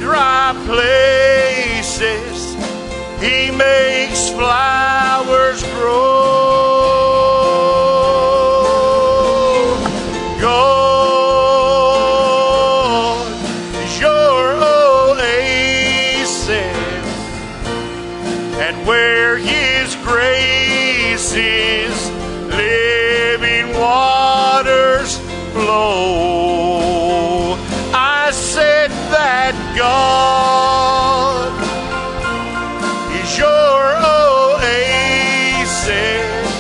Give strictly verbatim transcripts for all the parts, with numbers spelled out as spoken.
dry places He makes flowers grow. God is your oasis, and where His grace is, living waters flow. I said that God is your oasis,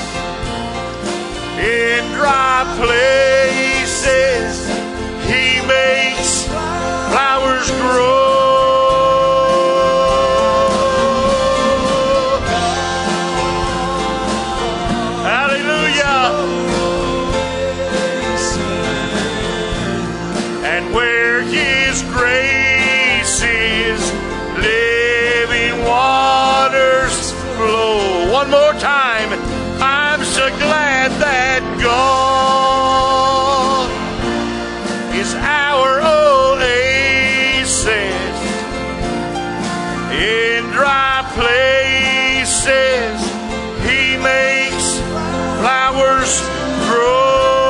in dry places He makes flowers grow. Hallelujah. And where His grace is, living waters flow. One more time. I'm so glad that God is our oasis, in dry places He makes flowers grow.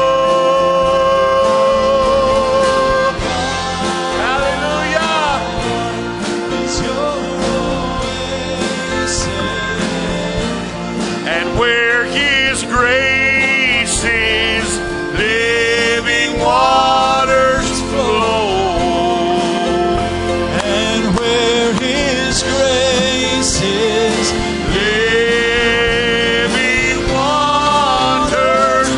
Where His grace is, living waters flow. And where His grace is, living waters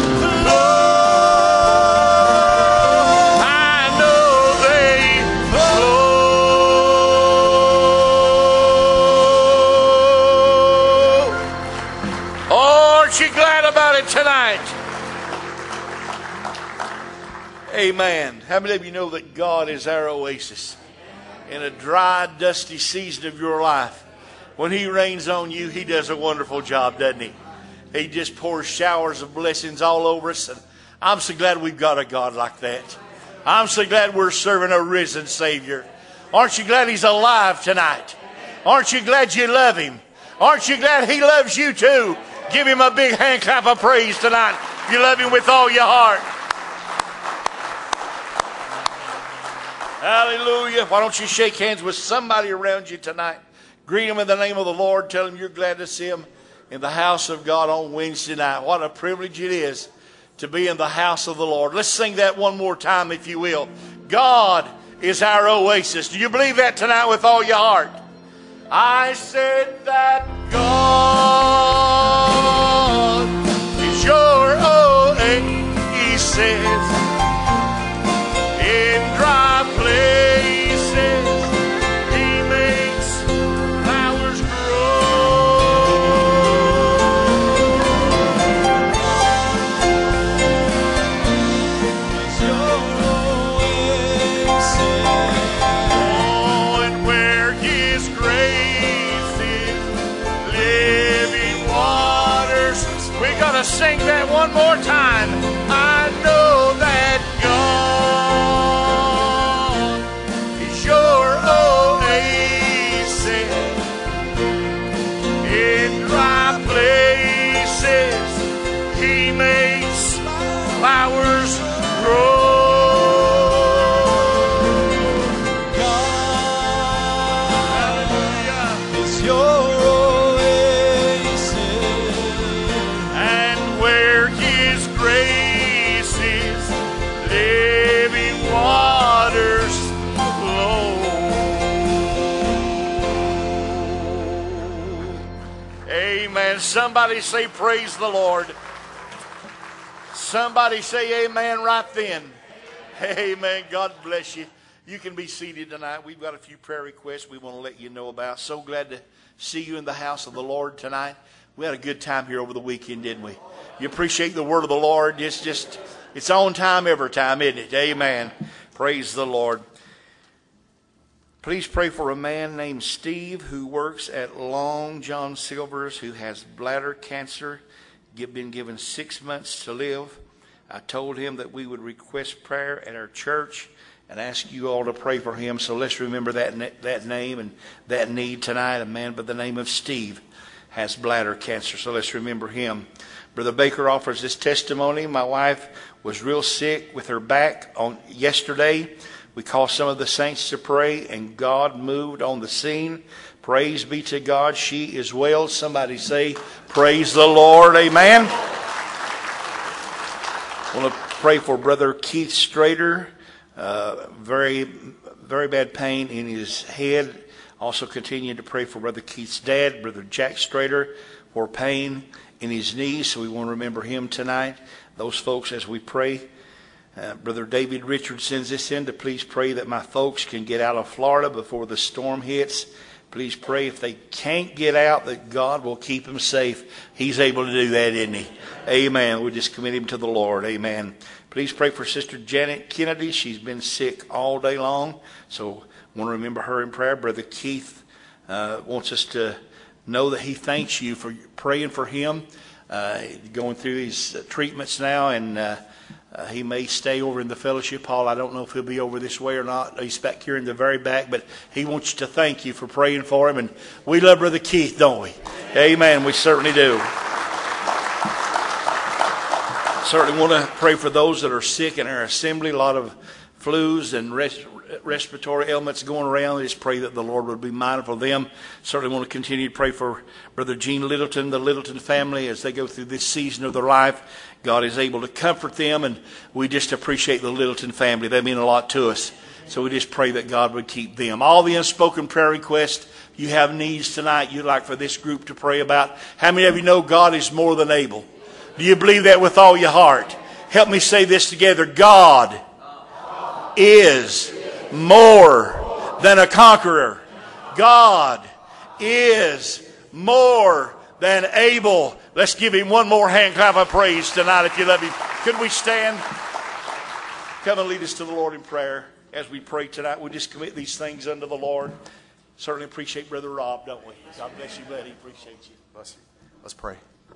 flow. I know they flow. Oh, aren't you glad about it tonight? Amen. How many of you know that God is our oasis in a dry, dusty season of your life? When He rains on you, He does a wonderful job, doesn't He? He just pours showers of blessings all over us. And I'm so glad we've got a God like that. I'm so glad we're serving a risen Savior. Aren't you glad He's alive tonight? Aren't you glad you love Him? Aren't you glad He loves you too? Give Him a big hand clap of praise tonight. If you love Him with all your heart. Hallelujah. Why don't you shake hands with somebody around you tonight? Greet them in the name of the Lord. Tell them you're glad to see them in the house of God on Wednesday night. What a privilege it is to be in the house of the Lord. Let's sing that one more time, if you will. God is our oasis. Do you believe that tonight with all your heart? I said that God is your oasis, in dry places He makes flowers grow. Oh, and where His grace is, living waters. We gotta sing that one more time. I know that God is your oasis, in dry places He makes flowers grow. God is your oasis, And where His grace is, living waters flow. Amen. Somebody say praise the Lord. Somebody say amen right then. Amen. God bless you. You can be seated tonight. We've got a few prayer requests we want to let you know about. So glad to see you in the house of the Lord tonight. We had a good time here over the weekend, didn't we? You appreciate the word of the Lord. It's just, it's on time every time, isn't it? Amen. Praise the Lord. Please pray for a man named Steve who works at Long John Silver's, who has bladder cancer, been given six months to live. I told him that we would request prayer at our church, and ask you all to pray for him. So let's remember that that name and that need tonight. A man by the name of Steve has bladder cancer, so let's remember him. Brother Baker offers this testimony. My wife was real sick with her back on yesterday. We called some of the saints to pray, and God moved on the scene. Praise be to God. She is well. Somebody say, praise the Lord. Amen. I want to pray for Brother Keith Strader. Uh, very, very bad pain in his head. Also continue to pray for Brother Keith's dad, Brother Jack Strader, for pain in his knees. So we want to remember him tonight. Those folks as we pray. Uh, Brother David Richard sends this in to please pray that my folks can get out of Florida before the storm hits. Please pray if they can't get out that God will keep them safe. He's able to do that, isn't he? Amen. We just commit him to the Lord. Amen. Please pray for Sister Janet Kennedy. She's been sick all day long. So I want to remember her in prayer. Brother Keith uh, wants us to know that he thanks you for praying for him. Uh, going through his uh, treatments now, and uh, uh, he may stay over in the fellowship hall. I don't know if he'll be over this way or not. He's back here in the very back, but he wants you to thank you for praying for him. And we love Brother Keith, don't we? Amen. We certainly do. Certainly want to pray for those that are sick in our assembly. A lot of flus and res- respiratory ailments going around. Just pray that the Lord would be mindful of them. Certainly want to continue to pray for Brother Gene Littleton, the Littleton family, as they go through this season of their life. God is able to comfort them, and we just appreciate the Littleton family. They mean a lot to us. So we just pray that God would keep them. All the unspoken prayer requests, you have needs tonight you'd like for this group to pray about. How many of you know God is more than able? Do you believe that with all your heart? Help me say this together. God is more than a conqueror. God is more than able. Let's give him one more hand clap of praise tonight if you love him. Could we stand? Come and lead us to the Lord in prayer. As we pray tonight, we just commit these things unto the Lord. Certainly appreciate Brother Rob, don't we? God bless you, buddy. Appreciate you. Bless you. Let's pray.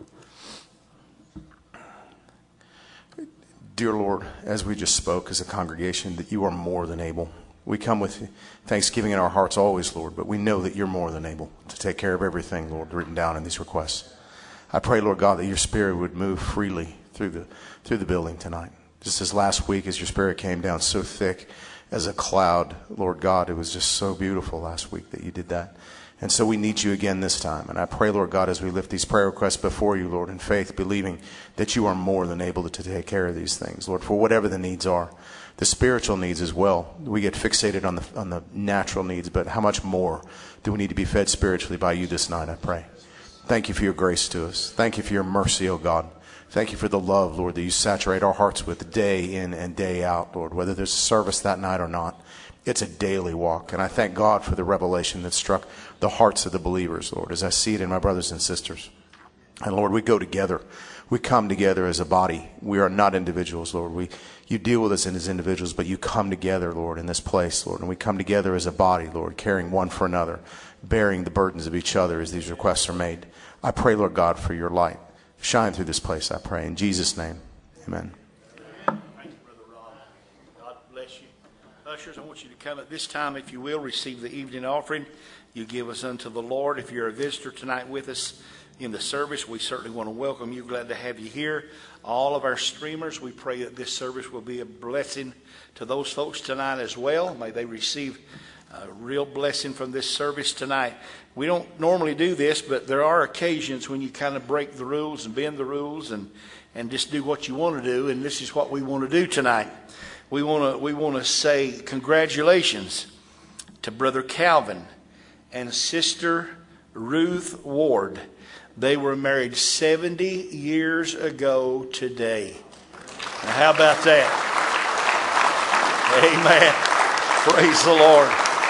Dear Lord, as we just spoke as a congregation, that you are more than able. We come with thanksgiving in our hearts always, Lord, but we know that you're more than able to take care of everything, Lord, written down in these requests. I pray, Lord God, that your Spirit would move freely through the through the building tonight. Just as last week, as your Spirit came down so thick as a cloud, Lord God, it was just so beautiful last week that you did that. And so we need you again this time. And I pray, Lord God, as we lift these prayer requests before you, Lord, in faith, believing that you are more than able to take care of these things, Lord, for whatever the needs are. The spiritual needs as well. We get fixated on the on the natural needs, but how much more do we need to be fed spiritually by you this night, I pray. Thank you for your grace to us. Thank you for your mercy, O God. Thank you for the love, Lord, that you saturate our hearts with day in and day out, Lord, whether there's a service that night or not. It's a daily walk. And I thank God for the revelation that struck the hearts of the believers, Lord, as I see it in my brothers and sisters. And Lord, we go together. We come together as a body. We are not individuals, Lord. We, you deal with us as individuals, but you come together, Lord, in this place, Lord. And we come together as a body, Lord, caring one for another, bearing the burdens of each other as these requests are made. I pray, Lord God, for your light. Shine through this place, I pray. In Jesus' name, amen. Thank you, Brother Rob. God bless you. Ushers, I want you to come at this time, if you will, receive the evening offering you give us unto the Lord. If you're a visitor tonight with us in the service, we certainly want to welcome you. Glad to have you here. All of our streamers, we pray that this service will be a blessing to those folks tonight as well. May they receive a real blessing from this service tonight. We don't normally do this, but there are occasions when you kind of break the rules and bend the rules and, and just do what you want to do, and this is what we want to do tonight. We want to we want to say congratulations to Brother Calvin and Sister Ruth Ward. They were married seventy years ago today. Now, how about that? Amen. Praise the Lord.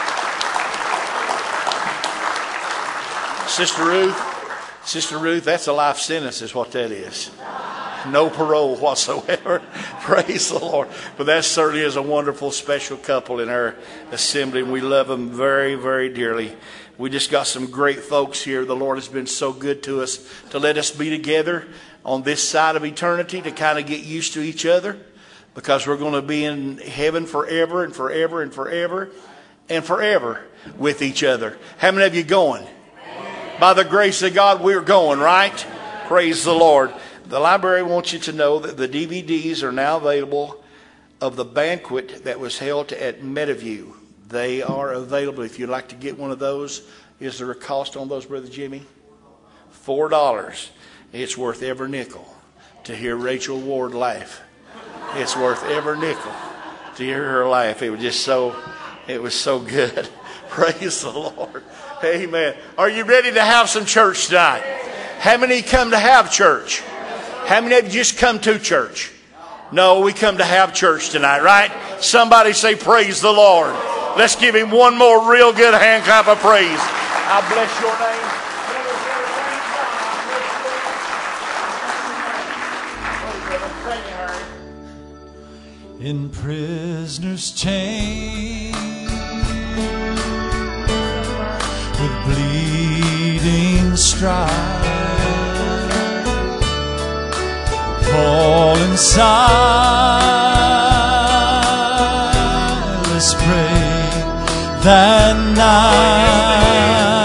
Sister Ruth, Sister Ruth, that's a life sentence is what that is. No parole whatsoever. Praise the Lord. But that certainly is a wonderful, special couple in our assembly, and we love them very, very dearly. We just got some great folks here. The Lord has been so good to us to let us be together on this side of eternity to kind of get used to each other. because we're going to be in heaven forever and forever and forever and forever with each other. How many of you going? By the grace of God, we're going, right? Praise the Lord. The library wants you to know that the D V Ds are now available of the banquet that was held at Meadowview. They are available. If you'd like to get one of those, is there a cost on those, Brother Jimmy? Four dollars. It's worth every nickel to hear Rachel Ward laugh. It's worth every nickel to hear her laugh. It was just so, it was so good. Praise the Lord. Amen. Are you ready to have some church tonight? How many come to have church? How many of you just come to church? No, we come to have church tonight, right? Somebody say, praise the Lord. Let's give him one more real good hand clap of praise. I bless your name. In prisoner's chains, with bleeding stripes, Paul and Silas prayed that night.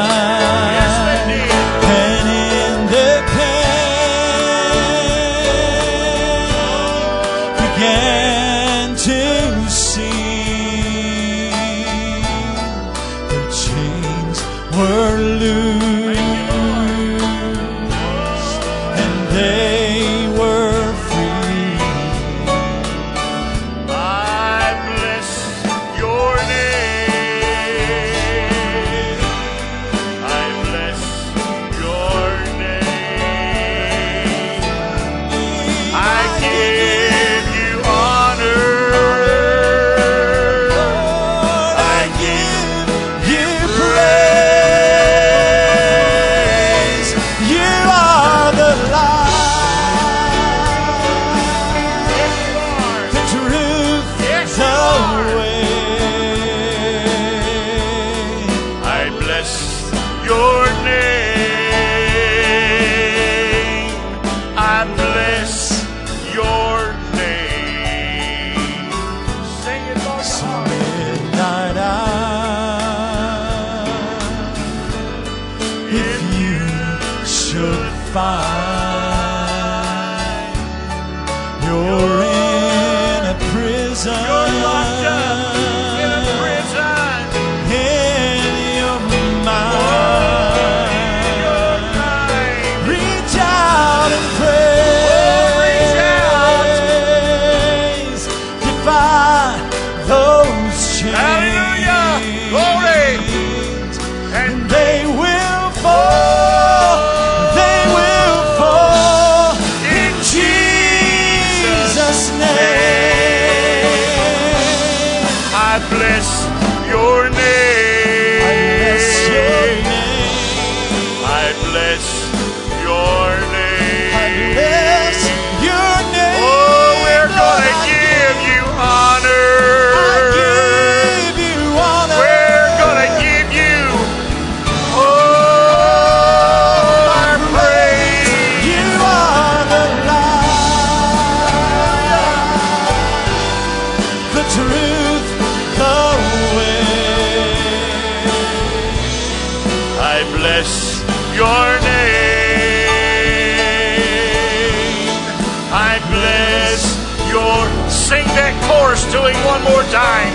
To him one more time.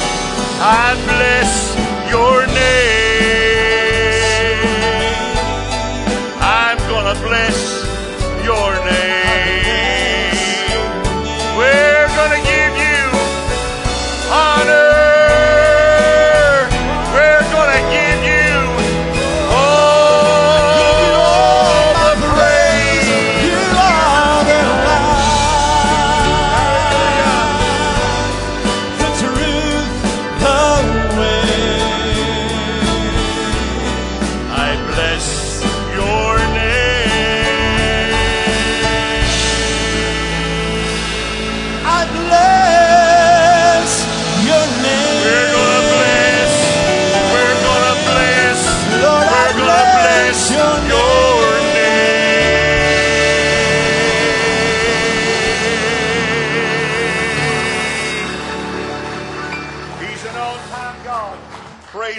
I bless your name. I'm gonna bless your name. We're gonna give you honor. We're gonna give you all the praise. You are the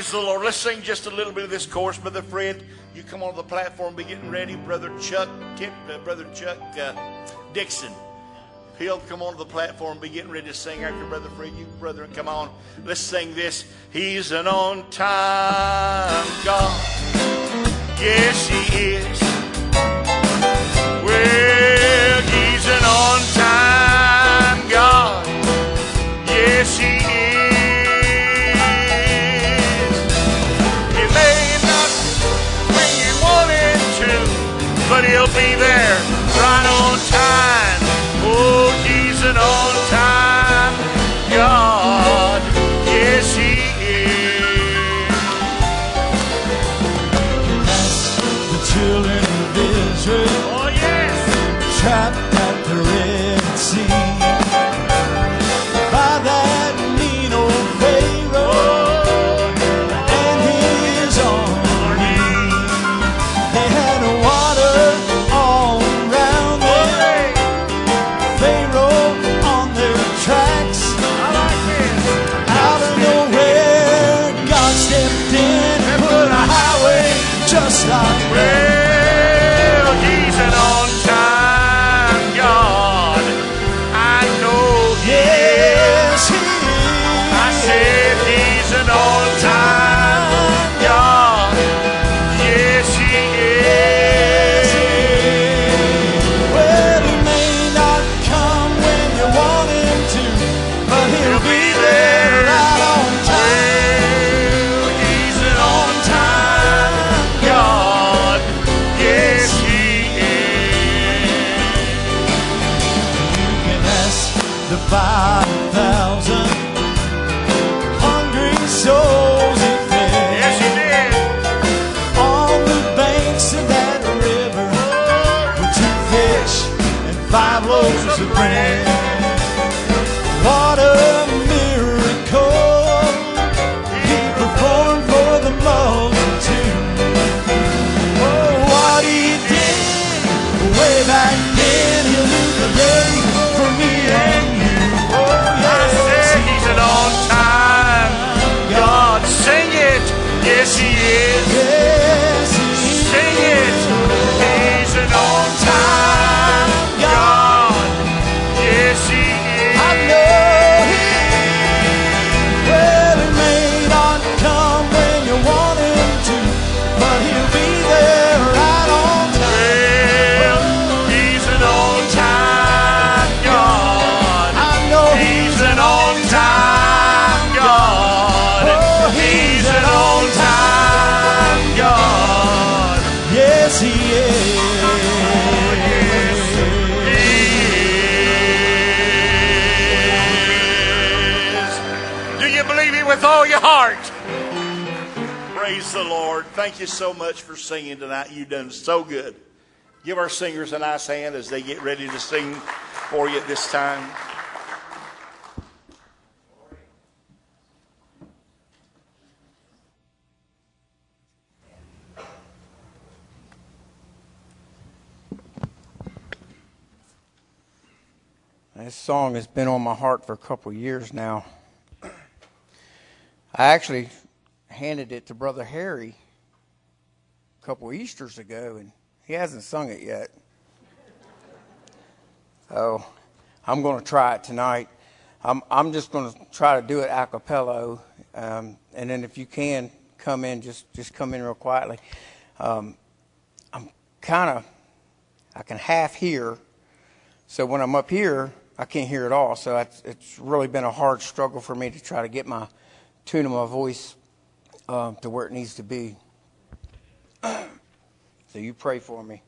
Praise the Lord. Let's sing just a little bit of this chorus. Brother Fred, you come on the platform, be getting ready. Brother Chuck, Tip, uh, Brother Chuck uh, Dixon, he'll come on the platform, be getting ready to sing after Brother Fred. You, brethren, come on. Let's sing this. He's an on-time God. Yes, He is. Well, He's an on-time God. Yes, He is. He may not when you want Him to, but He'll be there right on time. Oh, He's an on-time God. Yes, He is. The children of Israel, Oh, yes. trapped at the Red Sea by that mean old Pharaoh and his army. They had water all around them, Pharaoh on their tracks. I like this. Out of nowhere, God stepped in and put a highway just like that. Well, He's an on-time God. I know He is. Yes, He is. I said He's an on-time God. Yes, He Yes, He is. is. Well, He may not come when you want Him to, but He'll be there right on time. Well, He's an on-time God. Yes, He is. You can ask the five thousand hungry souls He fed. Yes, He did. On the banks of that river with two fish and five loaves of bread. What a miracle He performed for the multitude. Oh, what He did way back then, He'll do today for me and you. Oh, I said yes, He's an on-time God. Sing it. Yes, He is. yes, He is. Sing it. He's an on-time God. Yes, He is. I know He is. Well, He may not come when you want Him to, but He'll be there right on time. Well, He's an on-time God. I know He's an on-time God. Oh, He's an on-time God. Yes, He is. He is. Do you believe Him with all your heart? Praise the Lord. Thank you so much for singing tonight. You've done so good. Give our singers a nice hand as they get ready to sing for you at this time. This song has been on my heart for a couple of years now. I actually handed it to Brother Harry a couple of Easters ago, and he hasn't sung it yet. So I'm going to try it tonight. I'm I'm just going to try to do it a cappella, um, and then if you can come in, just just come in real quietly. Um, I'm kind of I can half hear, so when I'm up here, I can't hear at all. So it's, it's really been a hard struggle for me to try to get my tune of my voice um, to where it needs to be. So you pray for me.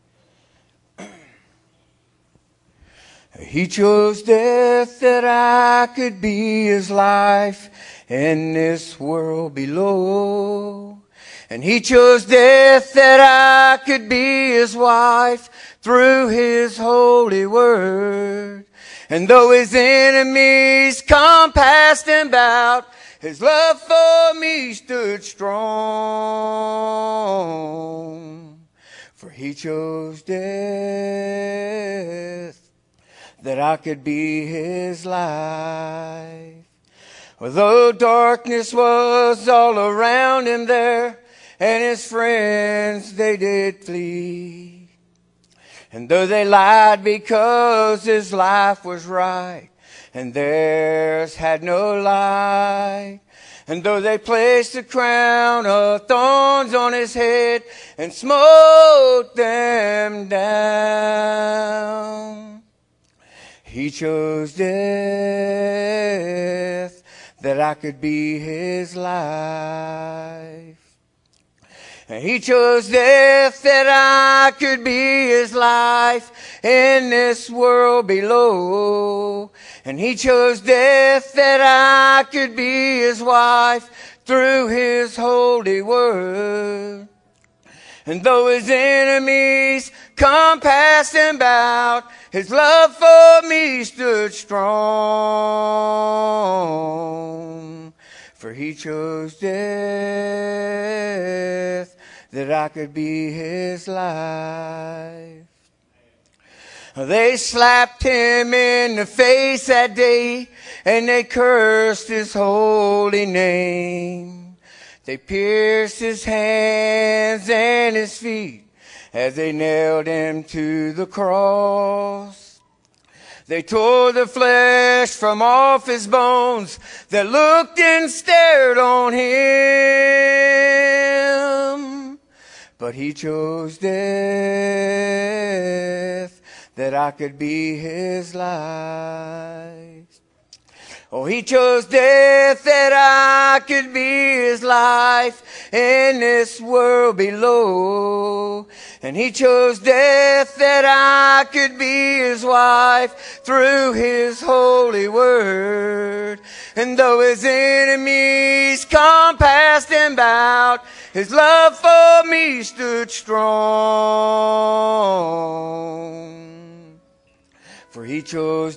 He chose death that I could be His life in this world below. And He chose death that I could be His wife through His holy word. And though His enemies compassed Him about, His love for me stood strong. For He chose death that I could be His life. Though darkness was all around him there, and his friends they did flee. And though they lied because his life was right, and theirs had no light, and though they placed a crown of thorns on his head and smote them down, he chose death that I could be his life. And he chose death that I could be his life in this world below. And he chose death that I could be his wife through his holy word. And though his enemies compassed him about, his love for me stood strong. For he chose death that I could be his life. They slapped him in the face that day, and they cursed his holy name. They pierced his hands and his feet as they nailed him to the cross. They tore the flesh from off his bones that looked and stared on him. But he chose death that I could be his life. Oh, he chose death that I could be his life in this world below. And he chose death that I could be his wife through his holy word. And though his enemies compassed him about, his love for me stood strong. For he chose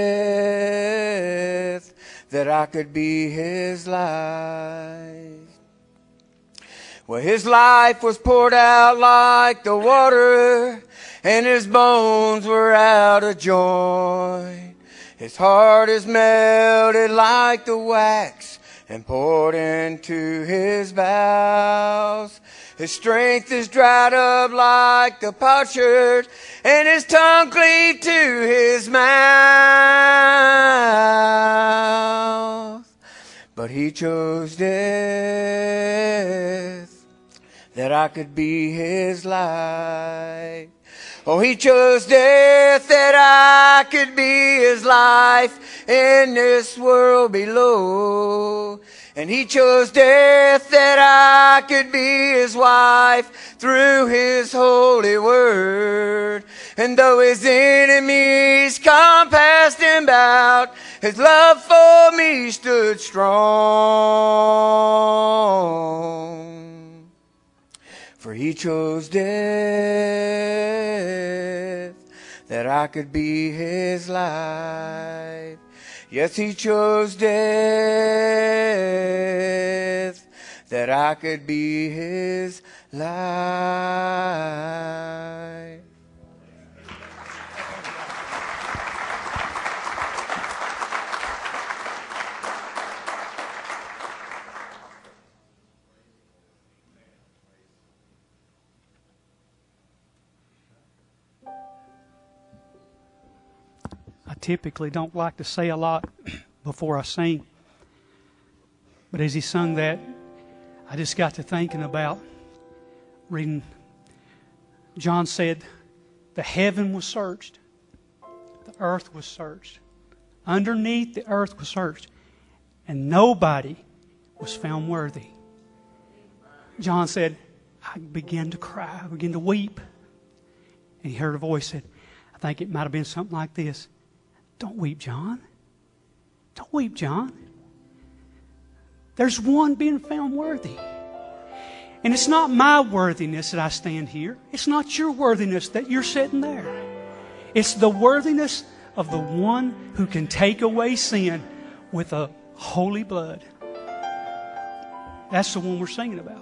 death that I could be his life. Well, his life was poured out like the water, and his bones were out of joint. His heart is melted like the wax and poured into his bowels. His strength is dried up like the potsherd, and his tongue cleaved to his mouth. But he chose death that I could be his life. Oh, he chose death that I could be his life in this world below. And he chose death that I could be his wife through his holy word. And though his enemies compassed him about, his love for me stood strong. For he chose death that I could be his life. Yes, he chose death that I could be his life. I typically don't like to say a lot before I sing. But as he sung that, I just got to thinking about reading. John said, the heaven was searched. The earth was searched. Underneath the earth was searched. And nobody was found worthy. John said, I began to cry. I began to weep. And he heard a voice said, I think it might have been something like this. Don't weep, John. Don't weep, John. There's one being found worthy. And it's not my worthiness that I stand here. It's not your worthiness that you're sitting there. It's the worthiness of the one who can take away sin with a holy blood. That's the one we're singing about.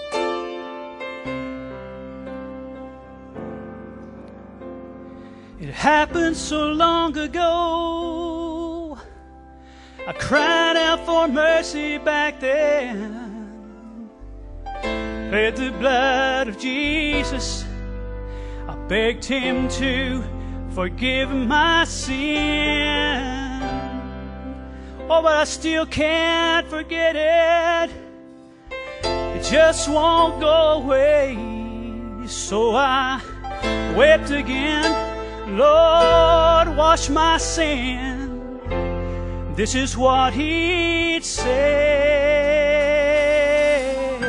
It happened so long ago. I cried out for mercy back then. Plead the blood of Jesus. I begged him to forgive my sin. Oh, but I still can't forget it. It just won't go away. So I wept again. Lord, wash my sin. This is what he'd say.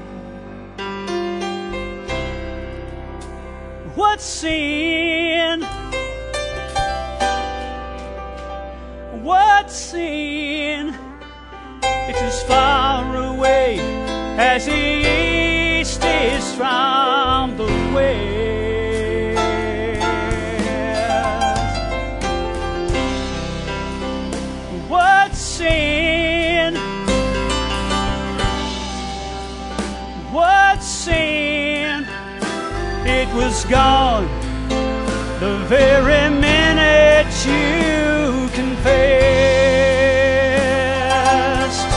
What sin? What sin? It's as far away as the east is from the west. What sin? What sin? It was gone the very minute you confessed.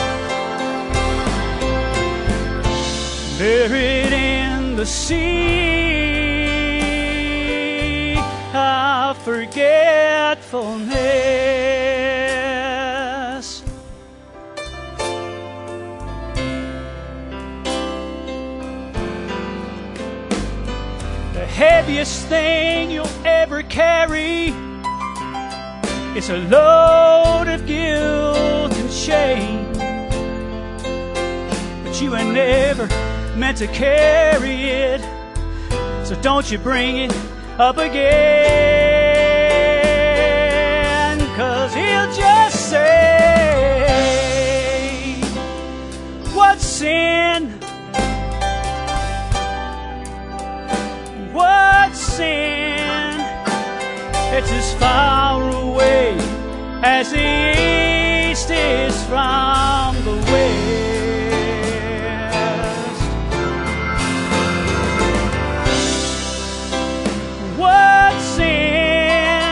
Buried in the sea of forgetfulness. The heaviest thing you'll ever carry is a load of guilt and shame. But you were never meant to carry it, so don't you bring it up again. 'Cause he'll just say, what sin? What sin? It's as far away as the east is from the west. What sin?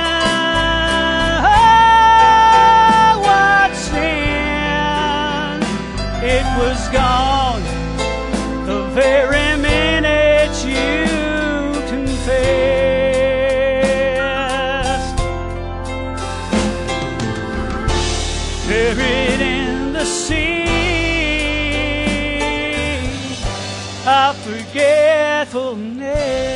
Oh, what sin? It was gone the very minute you confessed. Buried in the sea of forgetfulness.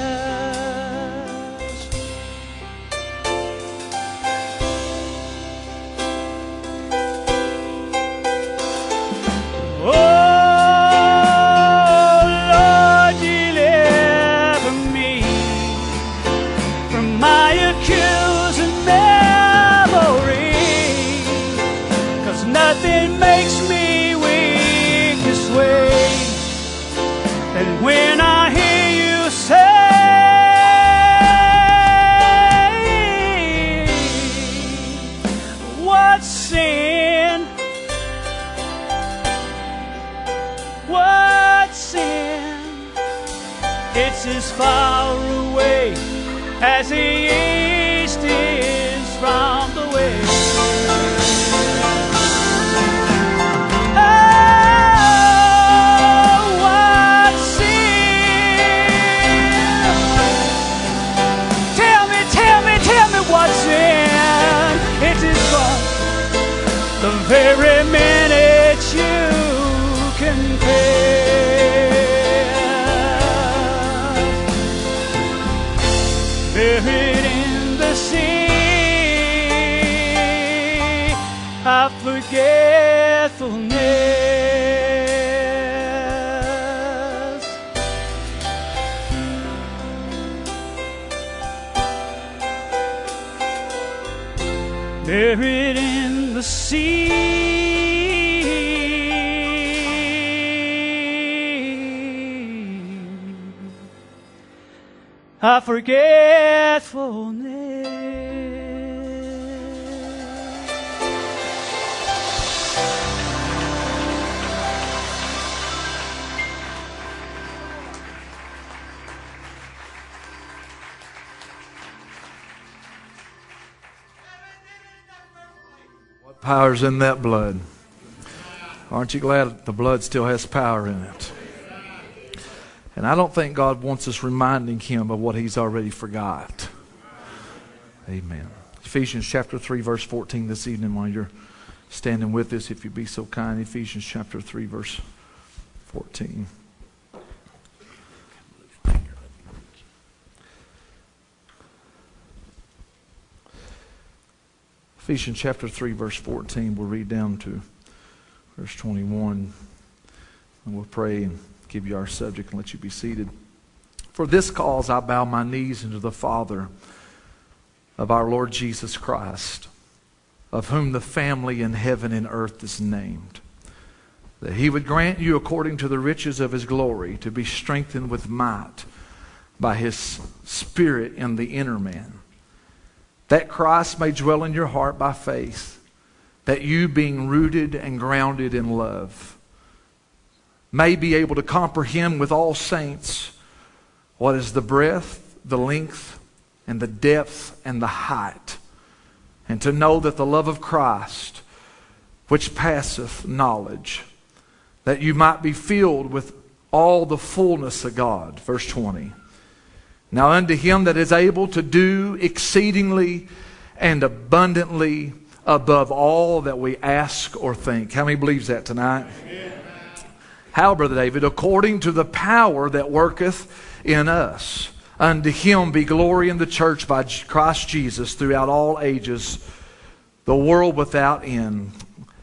Nothing makes me weak this way than when I hear you say, what sin? What sin? It's as far away as the east is from the west. The very minute you confess, buried in the sea of forgetfulness. Buried in the sea of forgetfulness. Power's in that blood. Aren't you glad the blood still has power in it? And I don't think God wants us reminding Him of what He's already forgot. Amen. Ephesians chapter three, verse fourteen this evening, while you're standing with us, if you'd be so kind. Ephesians chapter three, verse fourteen. Ephesians chapter three, verse fourteen. We'll read down to verse twenty-one. And we'll pray and give you our subject and let you be seated. For this cause I bow my knees unto the Father of our Lord Jesus Christ, of whom the family in heaven and earth is named, that He would grant you according to the riches of His glory to be strengthened with might by His Spirit in the inner man, that Christ may dwell in your heart by faith, that you, being rooted and grounded in love, may be able to comprehend with all saints what is the breadth, the length, and the depth, and the height, and to know that the love of Christ, which passeth knowledge, that you might be filled with all the fullness of God. Verse twenty. Now unto Him that is able to do exceedingly and abundantly above all that we ask or think. How many believes that tonight? Amen. How, Brother David? According to the power that worketh in us. Unto Him be glory in the church by Christ Jesus throughout all ages, the world without end.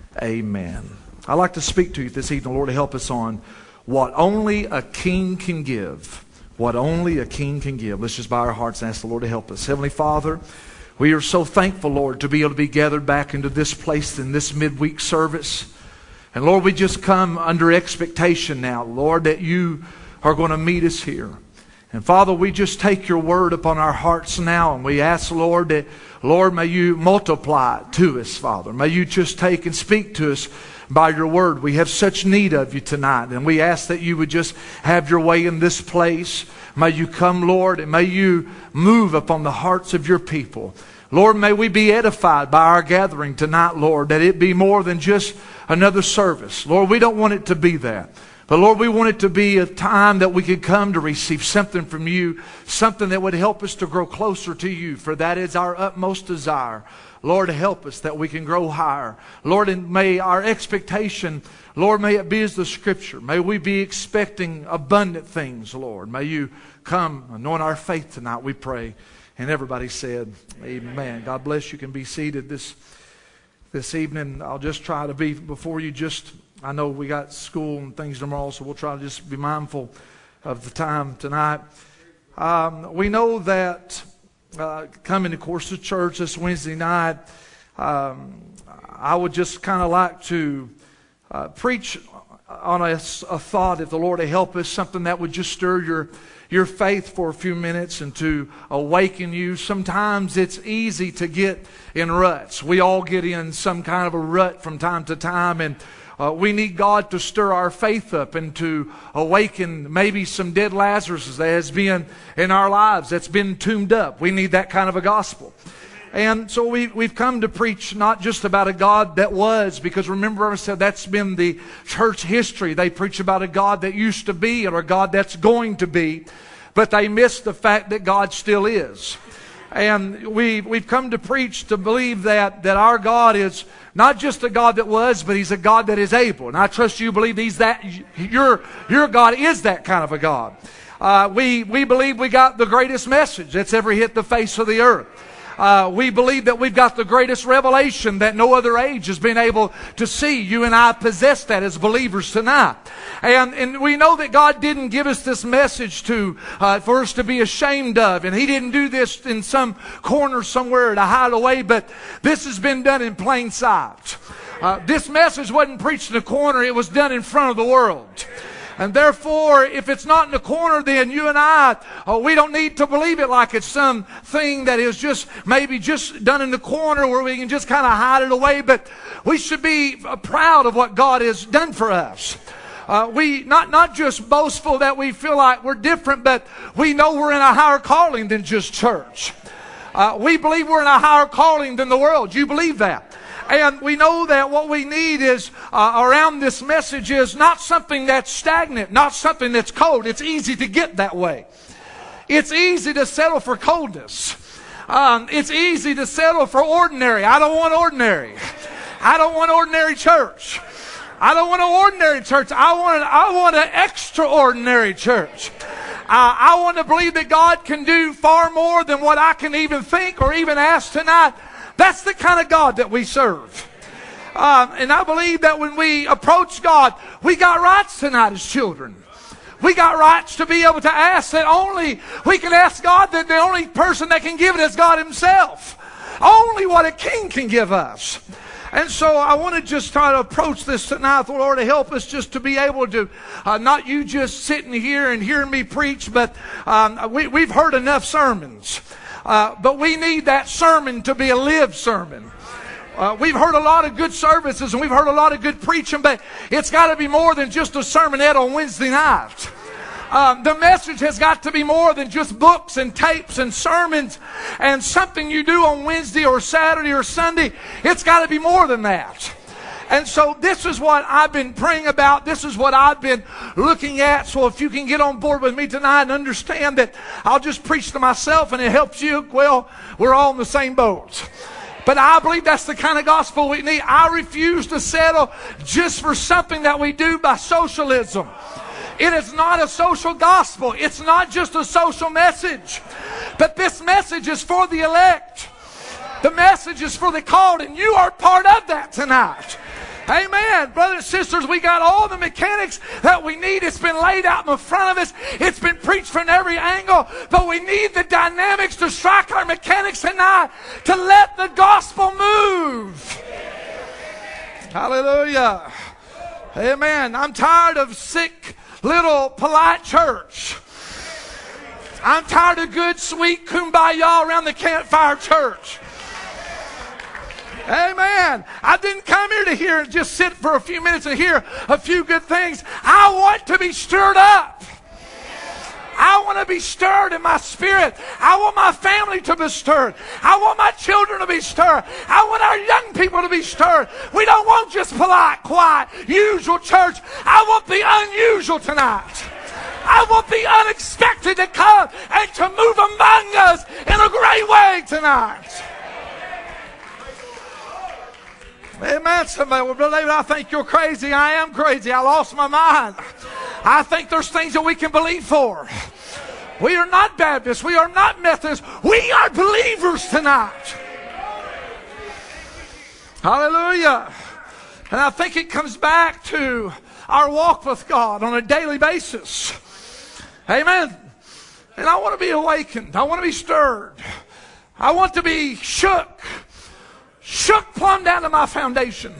Amen. I'd like to speak to you this evening, Lord, to help us on what only a king can give. What only a king can give. Let's just bow our hearts and ask the Lord to help us. Heavenly Father, we are so thankful, Lord, to be able to be gathered back into this place in this midweek service. And Lord, we just come under expectation now, Lord, that you are going to meet us here. And Father, we just take your word upon our hearts now, and we ask, Lord, that, Lord, may you multiply it to us, Father. May you just take and speak to us by your word. We have such need of you tonight, and we ask that you would just have your way in this place. May you come, Lord, and may you move upon the hearts of your people. Lord, may we be edified by our gathering tonight, Lord, that it be more than just another service. Lord, we don't want it to be that. But Lord, we want it to be a time that we could come to receive something from you, something that would help us to grow closer to you, for that is our utmost desire. Lord, help us that we can grow higher. Lord, and may our expectation, Lord, may it be as the Scripture. May we be expecting abundant things, Lord. May you come, anoint our faith tonight, we pray. And everybody said, amen. God bless you. You can be seated this, this evening. I'll just try to be before you just... I know we got school and things tomorrow, so we'll try to just be mindful of the time tonight. Um, we know that uh, coming, of course, to church this Wednesday night, um, I would just kind of like to uh, preach on a, a thought, if the Lord will help us, something that would just stir your your faith for a few minutes and to awaken you. Sometimes it's easy to get in ruts. We all get in some kind of a rut from time to time, and Uh, we need God to stir our faith up and to awaken maybe some dead Lazarus that has been in our lives, that's been tombed up. We need that kind of a gospel. And so we, we've come to preach not just about a God that was, because remember I said that's been the church history. They preach about a God that used to be or a God that's going to be, but they miss the fact that God still is. And we, we've come to preach to believe that, that our God is not just a God that was, but He's a God that is able. And I trust you believe He's that, your, your God is that kind of a God. Uh, we, we believe we got the greatest message that's ever hit the face of the earth. Uh, we believe that we've got the greatest revelation that no other age has been able to see. You and I possess that as believers tonight. And, and we know that God didn't give us this message to uh, for us to be ashamed of. And He didn't do this in some corner somewhere to hide away, but this has been done in plain sight. Uh, this message wasn't preached in a corner. It was done in front of the world. And therefore, if it's not in the corner, then you and I, oh, we don't need to believe it like it's something that is just maybe just done in the corner where we can just kind of hide it away. But we should be proud of what God has done for us. Uh, we not not just boastful that we feel like we're different, but we know we're in a higher calling than just church. Uh, we believe we're in a higher calling than the world. You believe that? And we know that what we need is uh, around this message is not something that's stagnant, not something that's cold. It's easy to get that way. It's easy to settle for coldness. Um, it's easy to settle for ordinary. I don't want ordinary. I don't want ordinary church. I don't want an ordinary church. I want an, I want an extraordinary church. Uh, I want to believe that God can do far more than what I can even think or even ask tonight. That's the kind of God that we serve. Um, and I believe that when we approach God, we got rights tonight as children. We got rights to be able to ask that only, we can ask God that the only person that can give it is God Himself. Only what a king can give us. And so I want to just try to approach this tonight, the Lord, to help us just to be able to, uh, not you just sitting here and hearing me preach, but um, we, we've heard enough sermons. Uh, but we need that sermon to be a lived sermon. Uh, we've heard a lot of good services and we've heard a lot of good preaching, but it's got to be more than just a sermonette on Wednesday night. Um, the message has got to be more than just books and tapes and sermons and something you do on Wednesday or Saturday or Sunday. It's got to be more than that. And so this is what I've been praying about. This is what I've been looking at. So if you can get on board with me tonight and understand that I'll just preach to myself and it helps you, well, we're all in the same boat. But I believe that's the kind of gospel we need. I refuse to settle just for something that we do by socialism. It is not a social gospel. It's not just a social message. But this message is for the elect. The message is for the called, and you are part of that tonight. Amen. Brothers and sisters, we got all the mechanics that we need. It's been laid out in front of us. It's been preached from every angle. But we need the dynamics to strike our mechanics tonight to let the gospel move. Hallelujah. Amen. I'm tired of sick, little, polite church. I'm tired of good, sweet, kumbaya around the campfire church. Amen. I didn't come here to hear and just sit for a few minutes and hear a few good things. I want to be stirred up. I want to be stirred in my spirit. I want my family to be stirred. I want my children to be stirred. I want our young people to be stirred. We don't want just polite, quiet, usual church. I want the unusual tonight. I want the unexpected to come and to move among us in a great way tonight. Amen. Somebody, well, Brother David, I think you're crazy. I am crazy. I lost my mind. I think there's things that we can believe for. We are not Baptists. We are not Methodists. We are believers tonight. Hallelujah. And I think it comes back to our walk with God on a daily basis. Amen. And I want to be awakened. I want to be stirred. I want to be shook. Shook plumb down to my foundation.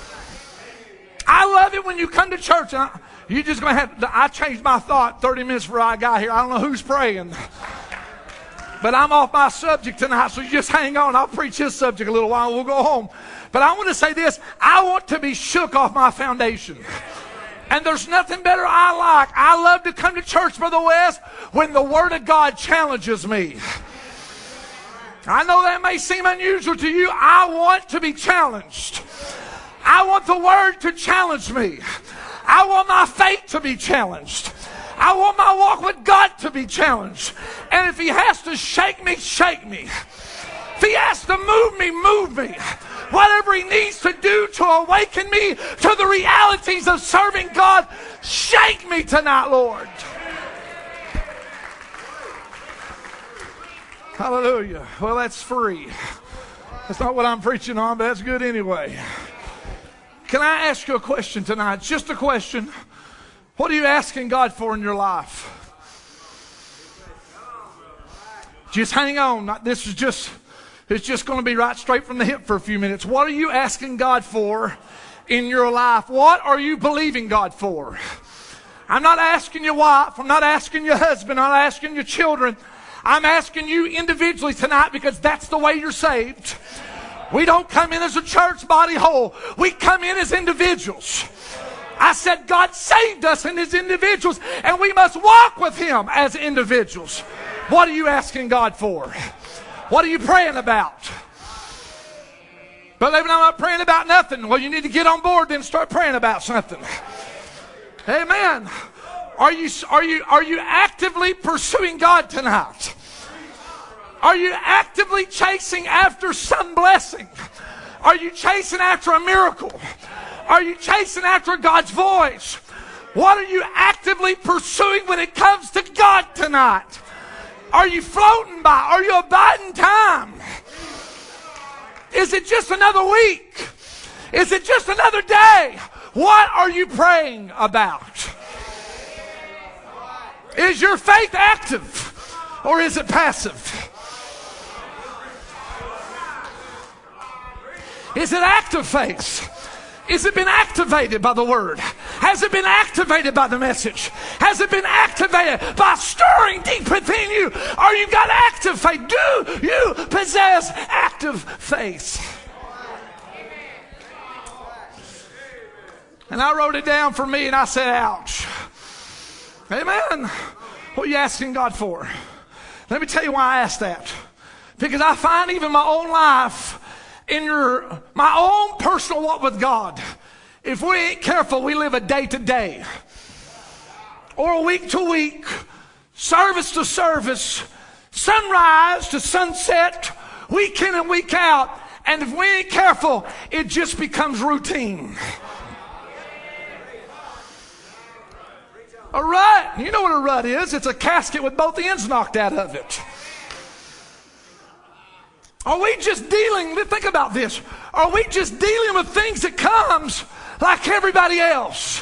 I love it when you come to church. And I, you just going to have. I changed my thought thirty minutes before I got here. I don't know who's praying, but I'm off my subject tonight. So you just hang on. I'll preach his subject a little while. We'll go home. But I want to say this. I want to be shook off my foundation. And there's nothing better I like. I love to come to church, Brother West, when the Word of God challenges me. I know that may seem unusual to you. I want to be challenged. I want the Word to challenge me. I want my faith to be challenged. I want my walk with God to be challenged. And if He has to shake me, shake me. If He has to move me, move me. Whatever He needs to do to awaken me to the realities of serving God, shake me tonight, Lord. Hallelujah. Well, that's free. That's not what I'm preaching on, but that's good anyway. Can I ask you a question tonight? Just a question. What are you asking God for in your life? Just hang on. This is just, it's just going to be right straight from the hip for a few minutes. What are you asking God for in your life? What are you believing God for? I'm not asking your wife. I'm not asking your husband. I'm not asking your children. I'm asking you individually tonight because that's the way you're saved. We don't come in as a church body whole. We come in as individuals. I said God saved us in His individuals, and we must walk with Him as individuals. What are you asking God for? What are you praying about? But I'm not praying about nothing. Well, you need to get on board then and start praying about something. Amen. Are you, are you, are you actively pursuing God tonight? Are you actively chasing after some blessing? Are you chasing after a miracle? Are you chasing after God's voice? What are you actively pursuing when it comes to God tonight? Are you floating by? Are you abiding time? Is it just another week? Is it just another day? What are you praying about? Is your faith active or is it passive? Is it active faith? Is it been activated by the Word? Has it been activated by the message? Has it been activated by stirring deep within you? Or you got active faith? Do you possess active faith? And I wrote it down for me and I said, ouch. Amen. What are you asking God for? Let me tell you why I asked that. Because I find even my own life, in your, my own personal walk with God, if we ain't careful, we live a day to day or a week to week, service to service, sunrise to sunset, week in and week out. And if we ain't careful, it just becomes routine. A rut, you know what a rut is. It's a casket with both ends knocked out of it. Are we just dealing, think about this, are we just dealing with things that comes like everybody else?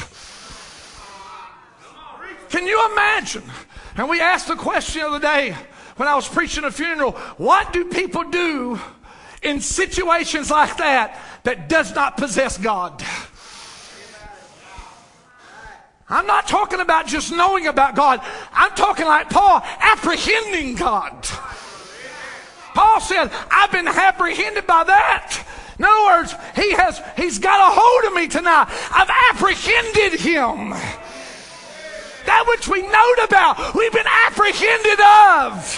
Can you imagine? And we asked the question the other day when I was preaching a funeral, what do people do in situations like that that does not possess God? I'm not talking about just knowing about God. I'm talking like Paul, apprehending God. Paul said, I've been apprehended by that. In other words, he has, he's got a hold of me tonight. I've apprehended him. That which we know about, we've been apprehended of.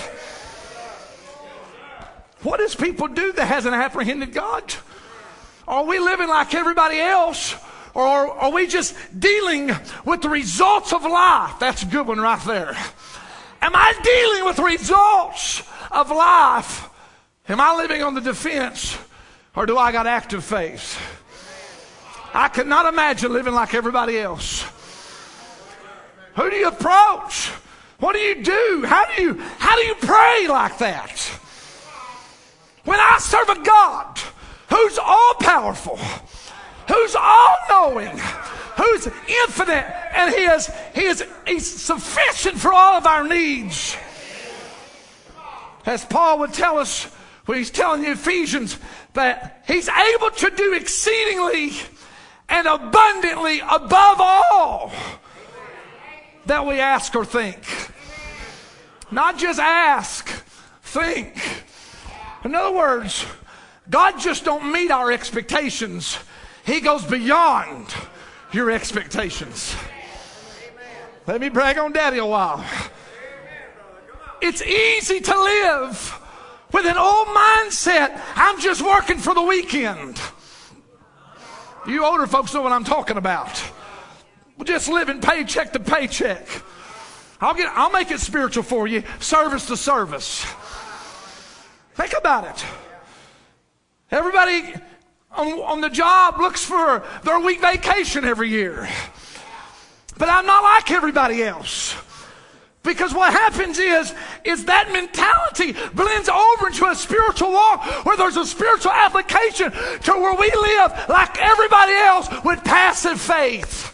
What does people do that hasn't apprehended God? Are we living like everybody else? Or are we just dealing with the results of life? That's a good one right there. Am I dealing with the results of life? Am I living on the defense? Or do I got active faith? I could not imagine living like everybody else. Who do you approach? What do you do? How do you, how do you pray like that? When I serve a God who's all powerful, who's all-knowing, who's infinite, and he is, he is he's sufficient for all of our needs. As Paul would tell us when he's telling the Ephesians that he's able to do exceedingly and abundantly above all that we ask or think. Not just ask, think. In other words, God just don't meet our expectations. He goes beyond your expectations. Let me brag on Daddy a while. It's easy to live with an old mindset. I'm just working for the weekend. You older folks know what I'm talking about. We're just living paycheck to paycheck. I'll get, I'll make it spiritual for you. Service to service. Think about it. Everybody on, on the job looks for their week vacation every year. But I'm not like everybody else. Because what happens is, is that mentality blends over into a spiritual walk where there's a spiritual application to where we live like everybody else with passive faith.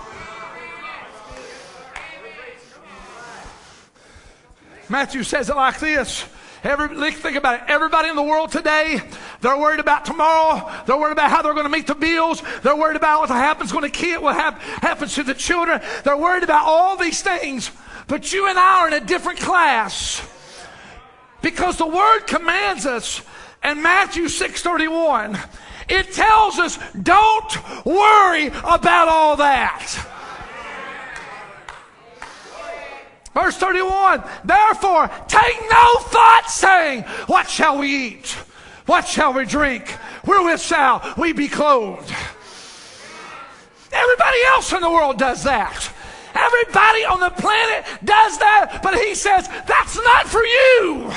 Matthew says it like this. Every, think about it. Everybody in the world today, they're worried about tomorrow. They're worried about how they're going to meet the bills. They're worried about what happens when a kid, what hap, happens to the children. They're worried about all these things. But you and I are in a different class. Because the Word commands us in Matthew six thirty-one. It tells us, don't worry about all that. Verse thirty-one, therefore, take no thought saying, what shall we eat? What shall we drink? Wherewith shall we be clothed? Everybody else in the world does that. Everybody on the planet does that, but he says, that's not for you.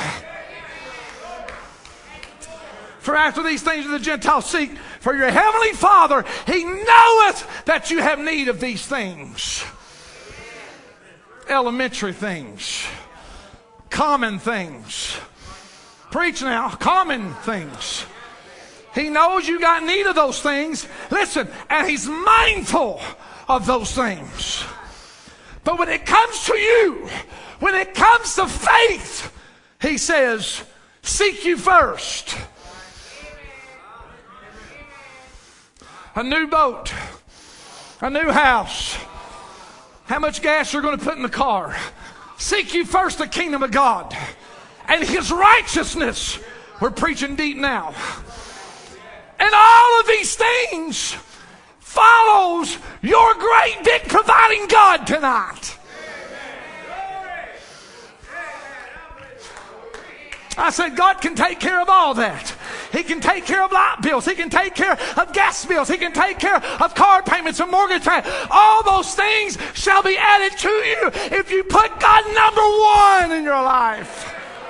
For after these things the Gentiles seek, for your heavenly Father, he knoweth that you have need of these things. Elementary things. Common things. Preach now. Common things. He knows you got need of those things. Listen, and he's mindful of those things. But when it comes to you, when it comes to faith, he says, seek you first. A new boat, a new house, how much gas you're going to put in the car. Seek you first the kingdom of God and his righteousness. We're preaching deep now. And all of these things follows your great big providing God tonight. I said God can take care of all that. He can take care of light bills. He can take care of gas bills. He can take care of car payments and mortgage payments. All those things shall be added to you if you put God number one in your life.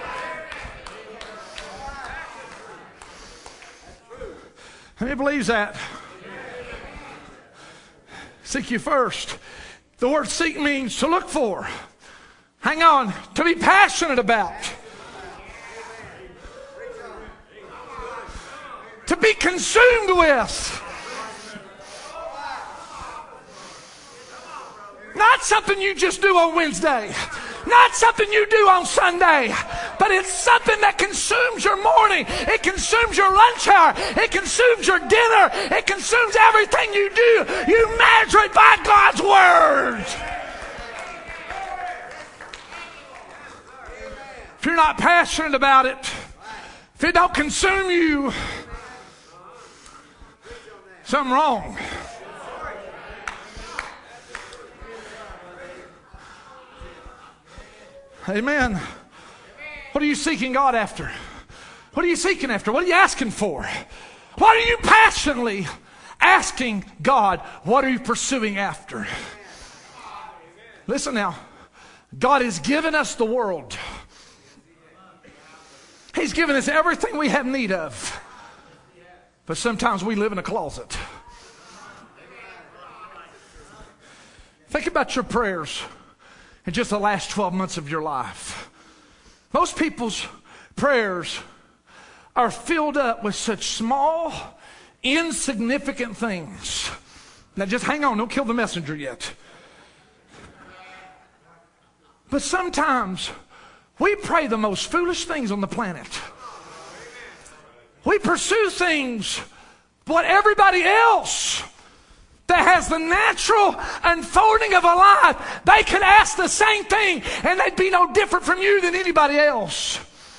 How many believes that? Seek you first. The word seek means to look for. Hang on. To be passionate about. To be consumed with. Not something you just do on Wednesday. Not something you do on Sunday. But it's something that consumes your morning. It consumes your lunch hour. It consumes your dinner. It consumes everything you do. You measure it by God's word. If you're not passionate about it, if it don't consume you, something wrong. Amen. What are you seeking God after? What are you seeking after? What are you asking for? What are you passionately asking God? What are you pursuing after? Listen now. God has given us the world. He's given us everything we have need of. But sometimes we live in a closet. Think about your prayers in just the last twelve months of your life. Most people's prayers are filled up with such small, insignificant things. Now just hang on, don't kill the messenger yet. But sometimes we pray the most foolish things on the planet. We pursue things, what everybody else that has the natural unfolding of a life, they could ask the same thing and they'd be no different from you than anybody else.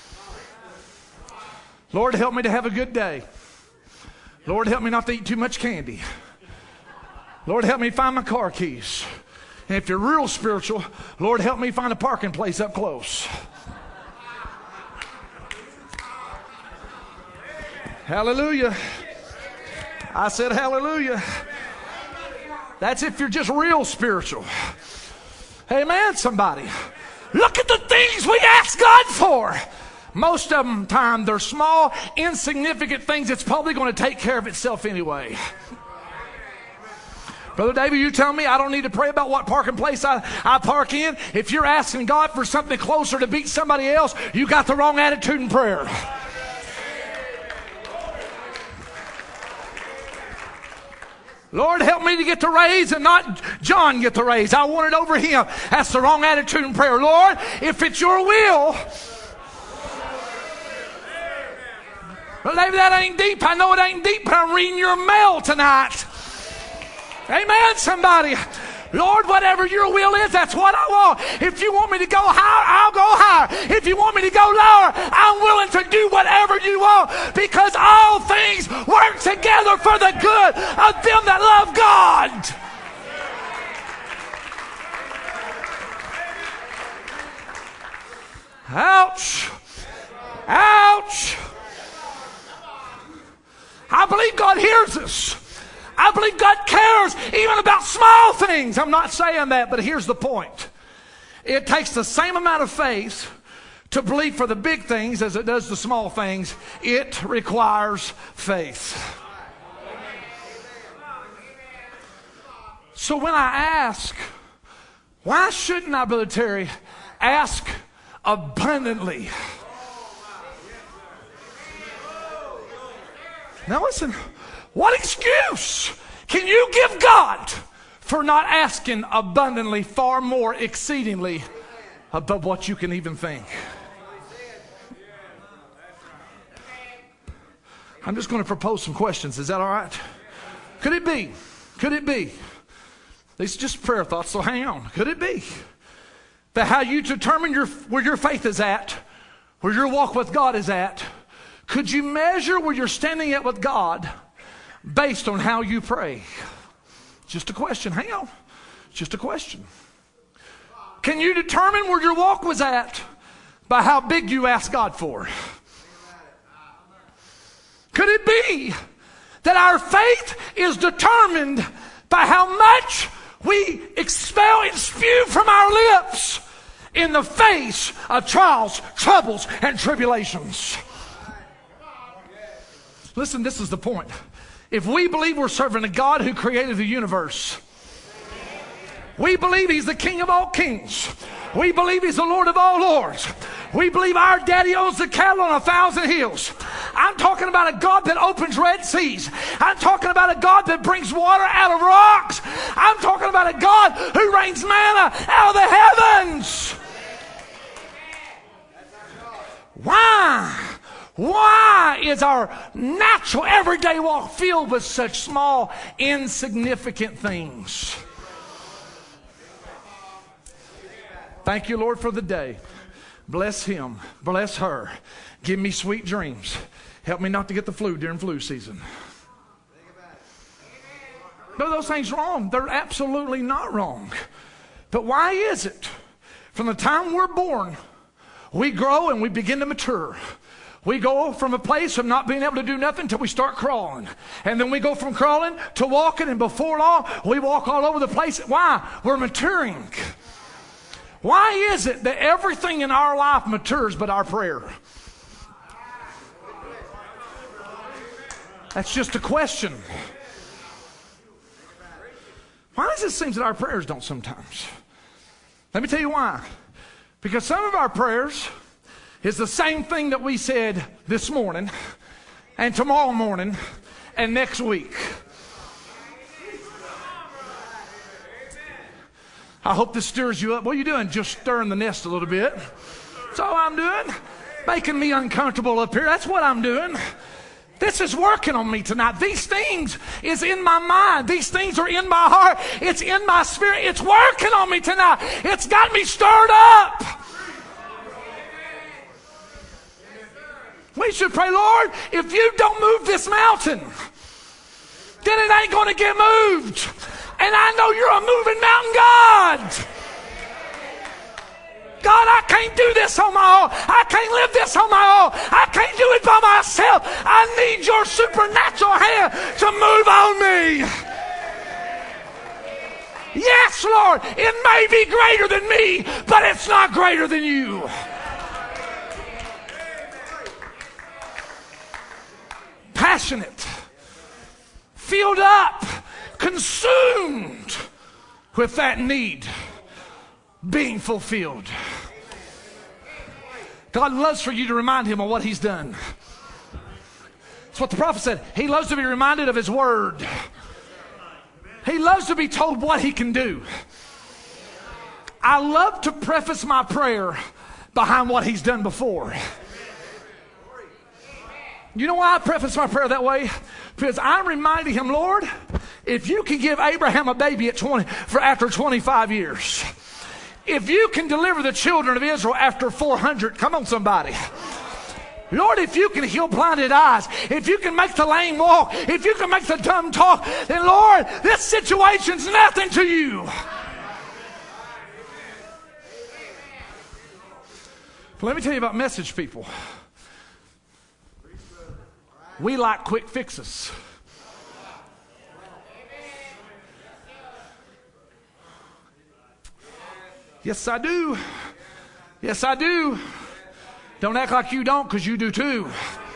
Lord, help me to have a good day. Lord, help me not to eat too much candy. Lord, help me find my car keys. And if you're real spiritual, Lord, help me find a parking place up close. Hallelujah. I said hallelujah. That's if you're just real spiritual. Amen, somebody. Look at the things we ask God for. Most of them time they're small, insignificant things. It's probably going to take care of itself anyway. Brother David, you tell me I don't need to pray about what parking place I, I park in. If you're asking God for something closer to beat somebody else, you got the wrong attitude in prayer. Lord, help me to get the raise and not John get the raise. I want it over him. That's the wrong attitude in prayer. Lord, if it's your will. Well, maybe that ain't deep. I know it ain't deep, but I'm reading your mail tonight. Amen, somebody. Lord, whatever your will is, that's what I want. If you want me to go higher, I'll go higher. If you want me to go lower, I'm willing to do whatever you want, because all things work together for the good of them that love God. Ouch. Ouch. believe God hears us. I believe God cares even about small things. I'm not saying that, but here's the point. It takes the same amount of faith to believe for the big things as it does the small things. It requires faith. So when I ask, why shouldn't I, Brother Terry, ask abundantly? Now listen, what excuse can you give God for not asking abundantly, far more exceedingly above what you can even think? I'm just going to propose some questions. Is that all right? Could it be? Could it be? These are just prayer thoughts, so hang on. Could it be that how you determine your, where your faith is at, where your walk with God is at, could you measure where you're standing at with God based on how you pray? Just a question. Hang on. Just a question. Can you determine where your walk was at by how big you asked God for? Could it be that our faith is determined by how much we expel and spew from our lips in the face of trials, troubles, and tribulations? Listen, this is the point. If we believe we're serving a God who created the universe, we believe He's the King of all kings. We believe He's the Lord of all lords. We believe our daddy owns the cattle on a thousand hills. I'm talking about a God that opens Red Seas. I'm talking about a God that brings water out of rocks. I'm talking about a God who rains manna out of the heavens. Why? Why is our natural everyday walk filled with such small, insignificant things? Thank you, Lord, for the day. Bless him. Bless her. Give me sweet dreams. Help me not to get the flu during flu season. No, those things wrong. They're absolutely not wrong. But why is it? From the time we're born, we grow and we begin to mature. We go from a place of not being able to do nothing until we start crawling. And then we go from crawling to walking, and before long, we walk all over the place. Why? We're maturing. Why is it that everything in our life matures but our prayer? That's just a question. Why does it seem that our prayers don't sometimes? Let me tell you why. Because some of our prayers is the same thing that we said this morning and tomorrow morning and next week. I hope this stirs you up. What are you doing? Just stirring the nest a little bit. That's all I'm doing. Making me uncomfortable up here. That's what I'm doing. This is working on me tonight. These things is in my mind. These things are in my heart. It's in my spirit. It's working on me tonight. It's got me stirred up. We should pray, Lord, if you don't move this mountain, then it ain't going to get moved. And I know you're a moving mountain God. God, I can't do this on my own. I can't live this on my own. I can't do it by myself. I need your supernatural hand to move on me. Yes, Lord, it may be greater than me, but it's not greater than you. Passionate, filled up, consumed with that need being fulfilled. God loves for you to remind him of what he's done. That's what the prophet said. He loves to be reminded of his word. He loves to be told what he can do. I love to preface my prayer behind what he's done before. You know why I preface my prayer that way? Because I'm reminding him, Lord, if you can give Abraham a baby at twenty for after twenty-five years, if you can deliver the children of Israel after four hundred, come on somebody. Lord, if you can heal blinded eyes, if you can make the lame walk, if you can make the dumb talk, then Lord, this situation's nothing to you. But let me tell you about message people. We like quick fixes. Yes, I do. Yes, I do. Don't act like you don't, because you do too.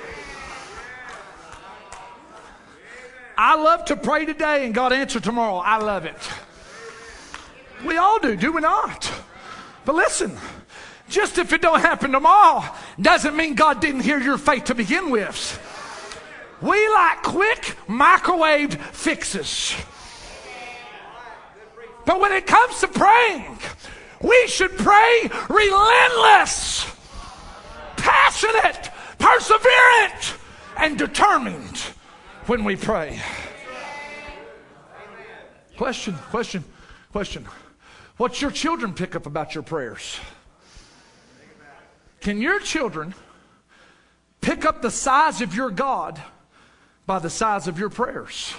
I love to pray today and God answer tomorrow. I love it. We all do, do we not? But listen, just if it don't happen tomorrow doesn't mean God didn't hear your faith to begin with. We like quick microwaved fixes. But when it comes to praying, we should pray relentless, passionate, perseverant, and determined when we pray. Question, question, question. What's your children pick up about your prayers? Can your children pick up the size of your God by the size of your prayers?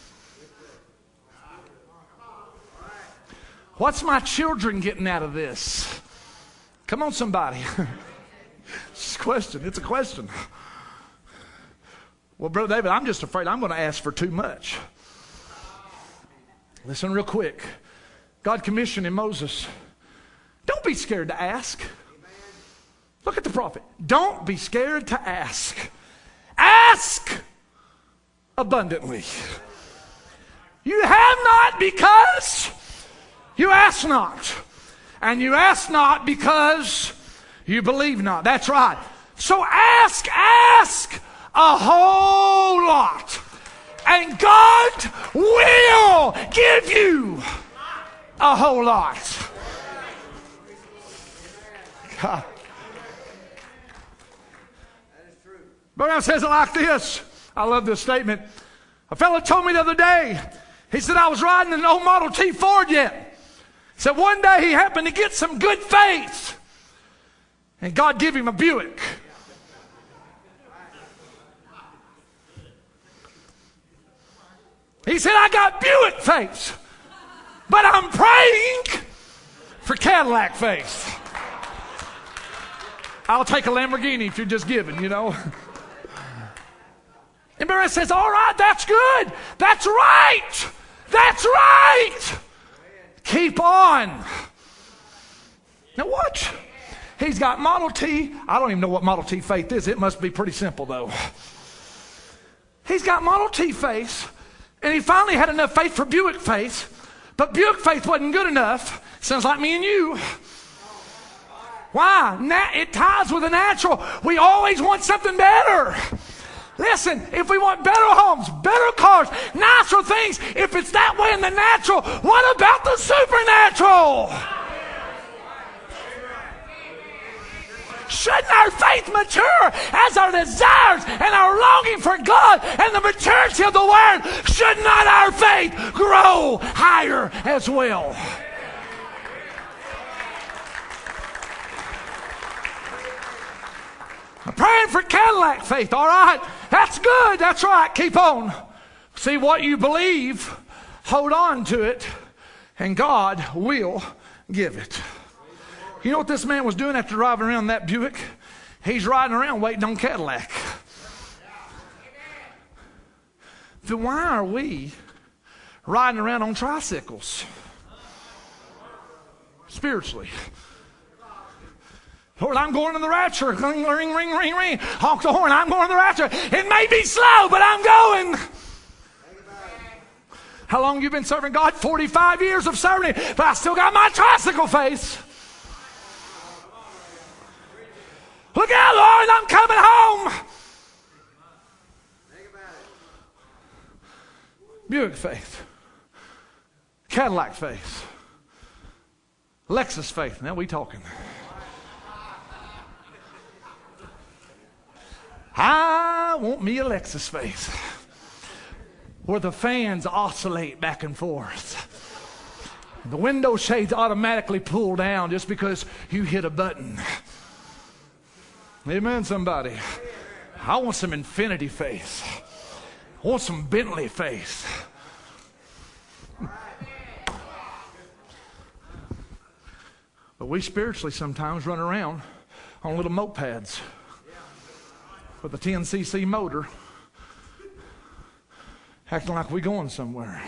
What's my children getting out of this? Come on, somebody. It's a question. It's a question. Well, Brother David, I'm just afraid I'm going to ask for too much. Listen real quick. God commissioned in Moses, don't be scared to ask. Look at the prophet. Don't be scared to ask. Ask abundantly. You have not because you ask not. And you ask not because you believe not. That's right. So ask, ask a whole lot. And God will give you a whole lot. God. But says it like this. I love this statement. A fellow told me the other day, he said, I was riding an old Model T Ford yet. He said one day he happened to get some good faith. And God gave him a Buick. He said, I got Buick faith, but I'm praying for Cadillac faith. I'll take a Lamborghini if you're just giving, you know. And Barrett says, all right, that's good. That's right. That's right. Keep on. Now watch. He's got Model T. I don't even know what Model T faith is. It must be pretty simple, though. He's got Model T faith, and he finally had enough faith for Buick faith, but Buick faith wasn't good enough. Sounds like me and you. Why? Na- it ties with the natural. We always want something better. Listen, if we want better homes, better cars, nicer things, if it's that way in the natural, what about the supernatural? Shouldn't our faith mature as our desires and our longing for God and the maturity of the Word? Should not our faith grow higher as well? I'm praying for Cadillac faith, all right? That's good. That's right. Keep on. See what you believe. Hold on to it. And God will give it. You know what this man was doing after driving around that Buick? He's riding around waiting on Cadillac. Then why are we riding around on tricycles? Spiritually. Lord, I'm going to the rapture. Ring, ring, ring, ring, ring. Honk the horn. I'm going to the rapture. It may be slow, but I'm going. How long have you been serving God? forty-five years of serving Him, but I still got my tricycle face. Look out, Lord, I'm coming home. Buick faith. Cadillac faith. Lexus faith. Now we talking. I want me a Lexus faith where the fans oscillate back and forth. The window shades automatically pull down just because you hit a button. Amen, somebody. I want some Infinity faith. I want some Bentley faith. But we spiritually sometimes run around on little mopeds with a ten c c motor Acting like we're going somewhere.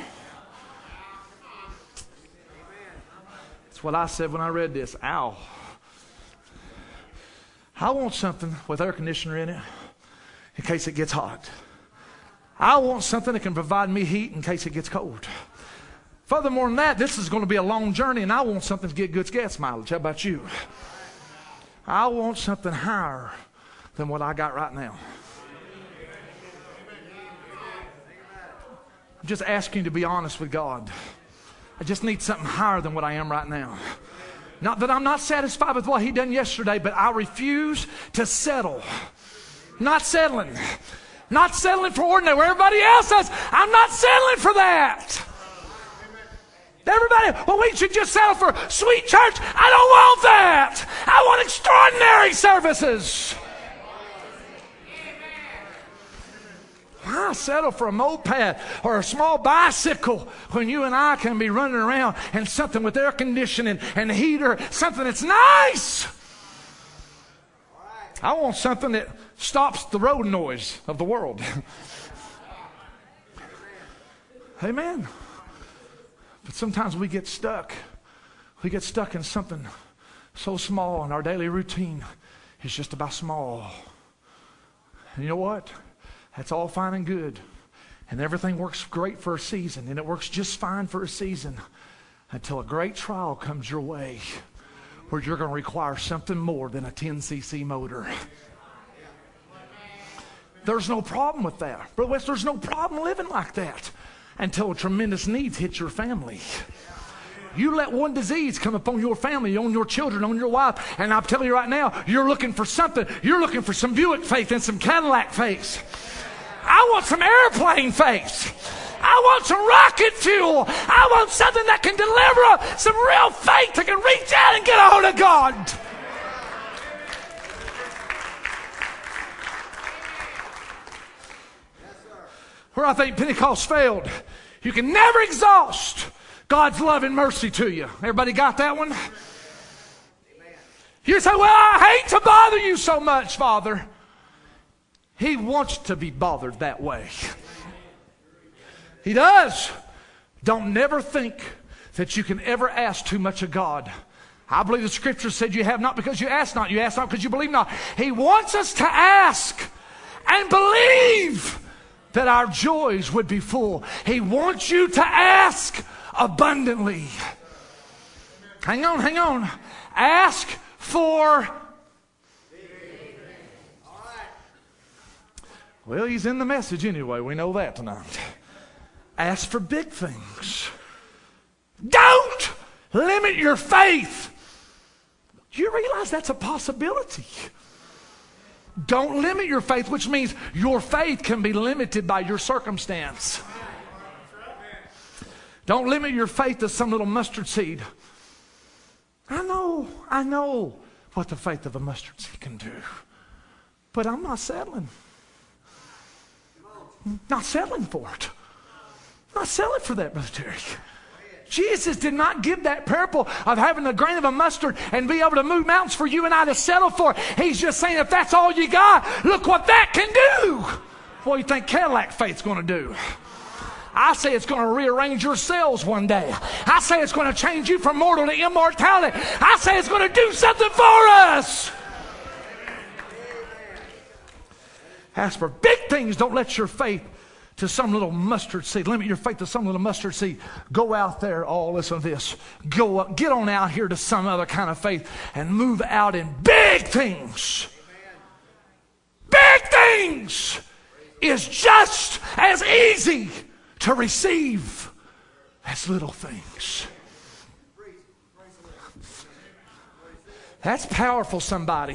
That's what I said when I read this. Ow. I want something with air conditioner in it in case it gets hot. I want something that can provide me heat in case it gets cold. Furthermore than that, this is going to be a long journey, and I want something to get good gas mileage. How about you? I want something higher than what I got right now. I'm just asking you to be honest with God. I just need something higher than what I am right now. Not that I'm not satisfied with what he done yesterday, but I refuse to settle. Not settling. Not settling for ordinary where everybody else says, I'm not settling for that. Everybody, well, we should just settle for sweet church. I don't want that. I want extraordinary services. Why settle for a moped or a small bicycle when you and I can be running around in something with air conditioning and heater, something that's nice? I want something that stops the road noise of the world. Amen. But sometimes we get stuck. We get stuck in something so small, and our daily routine is just about small. And you know what? That's all fine and good. And everything works great for a season, and it works just fine for a season until a great trial comes your way where you're going to require something more than a ten c c motor. There's no problem with that. Brother West, there's no problem living like that until tremendous needs hit your family. You let one disease come upon your family, on your children, on your wife, and I'm telling you right now, you're looking for something. You're looking for some Buick faith and some Cadillac faith. I want some airplane faith. I want some rocket fuel. I want something that can deliver some real faith that can reach out and get a hold of God. Where I think Pentecost failed, you can never exhaust God's love and mercy to you. Everybody got that one? You say, well, I hate to bother you so much, Father. He wants to be bothered that way. He does. Don't never think that you can ever ask too much of God. I believe the scripture said you have not because you ask not. You ask not because you believe not. He wants us to ask and believe that our joys would be full. He wants you to ask abundantly. Hang on, hang on. Ask for. Well, he's in the message anyway. We know that tonight. Ask for big things. Don't limit your faith. Do you realize that's a possibility? Don't limit your faith, which means your faith can be limited by your circumstance. Don't limit your faith to some little mustard seed. I know, I know what the faith of a mustard seed can do. But I'm not settling. Not settling for it. Not settling for that, Brother Terry. Jesus did not give that parable of having a grain of a mustard and be able to move mountains for you and I to settle for. He's just saying if that's all you got, look what that can do. What do you think Cadillac faith's going to do? I say it's going to rearrange your cells one day. I say it's going to change you from mortal to immortality. I say it's going to do something for us. Ask for big things. Don't let your faith to some little mustard seed. Limit your faith to some little mustard seed. Go out there. Oh, listen to this. Go up. Get on out here to some other kind of faith and move out in big things. Big things is just as easy to receive as little things. That's powerful, somebody.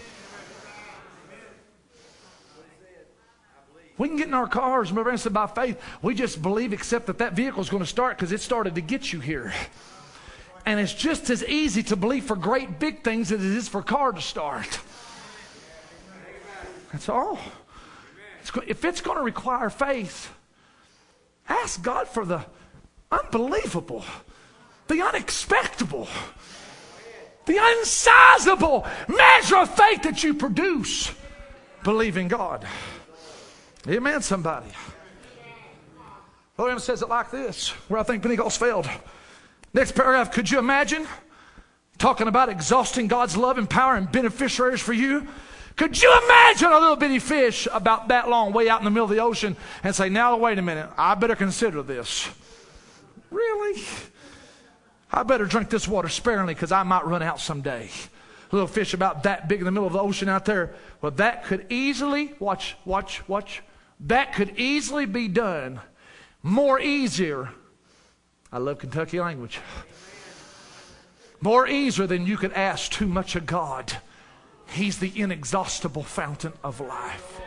We can get in our cars, remember I said by faith, we just believe except that that vehicle is going to start because it started to get you here. And it's just as easy to believe for great big things as it is for a car to start. That's all. It's, if it's going to require faith, ask God for the unbelievable, the unexpectable, the unsizable measure of faith that you produce. Believe in God. Amen, somebody. Brother Branham says it like this, where I think Pentecost failed. Next paragraph, could you imagine talking about exhausting God's love and power and beneficiaries for you? Could you imagine a little bitty fish about that long way out in the middle of the ocean and say, now wait a minute, I better consider this. Really? I better drink this water sparingly because I might run out someday. A little fish about that big in the middle of the ocean out there. Well, that could easily, watch, watch, watch, that could easily be done more easier. I love Kentucky language. More easier than you could ask too much of God. He's the inexhaustible fountain of life.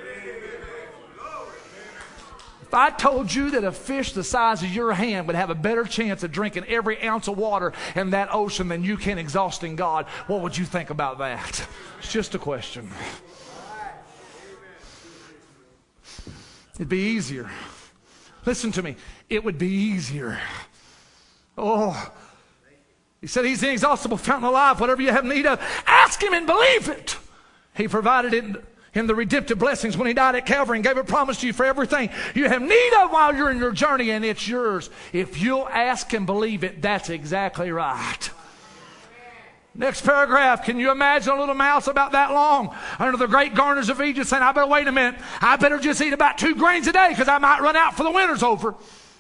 If I told you that a fish the size of your hand would have a better chance of drinking every ounce of water in that ocean than you can exhausting God, what would you think about that? It's just a question. It'd be easier. Listen to me. It would be easier. Oh, he said he's the inexhaustible fountain of life. Whatever you have need of, ask him and believe it. He provided it in the redemptive blessings when he died at Calvary and gave a promise to you for everything you have need of while you're in your journey, and it's yours. If you'll ask and believe it, that's exactly right. Next paragraph, can you imagine a little mouse about that long under the great garners of Egypt saying, I better wait a minute, I better just eat about two grains a day because I might run out for the winter's over.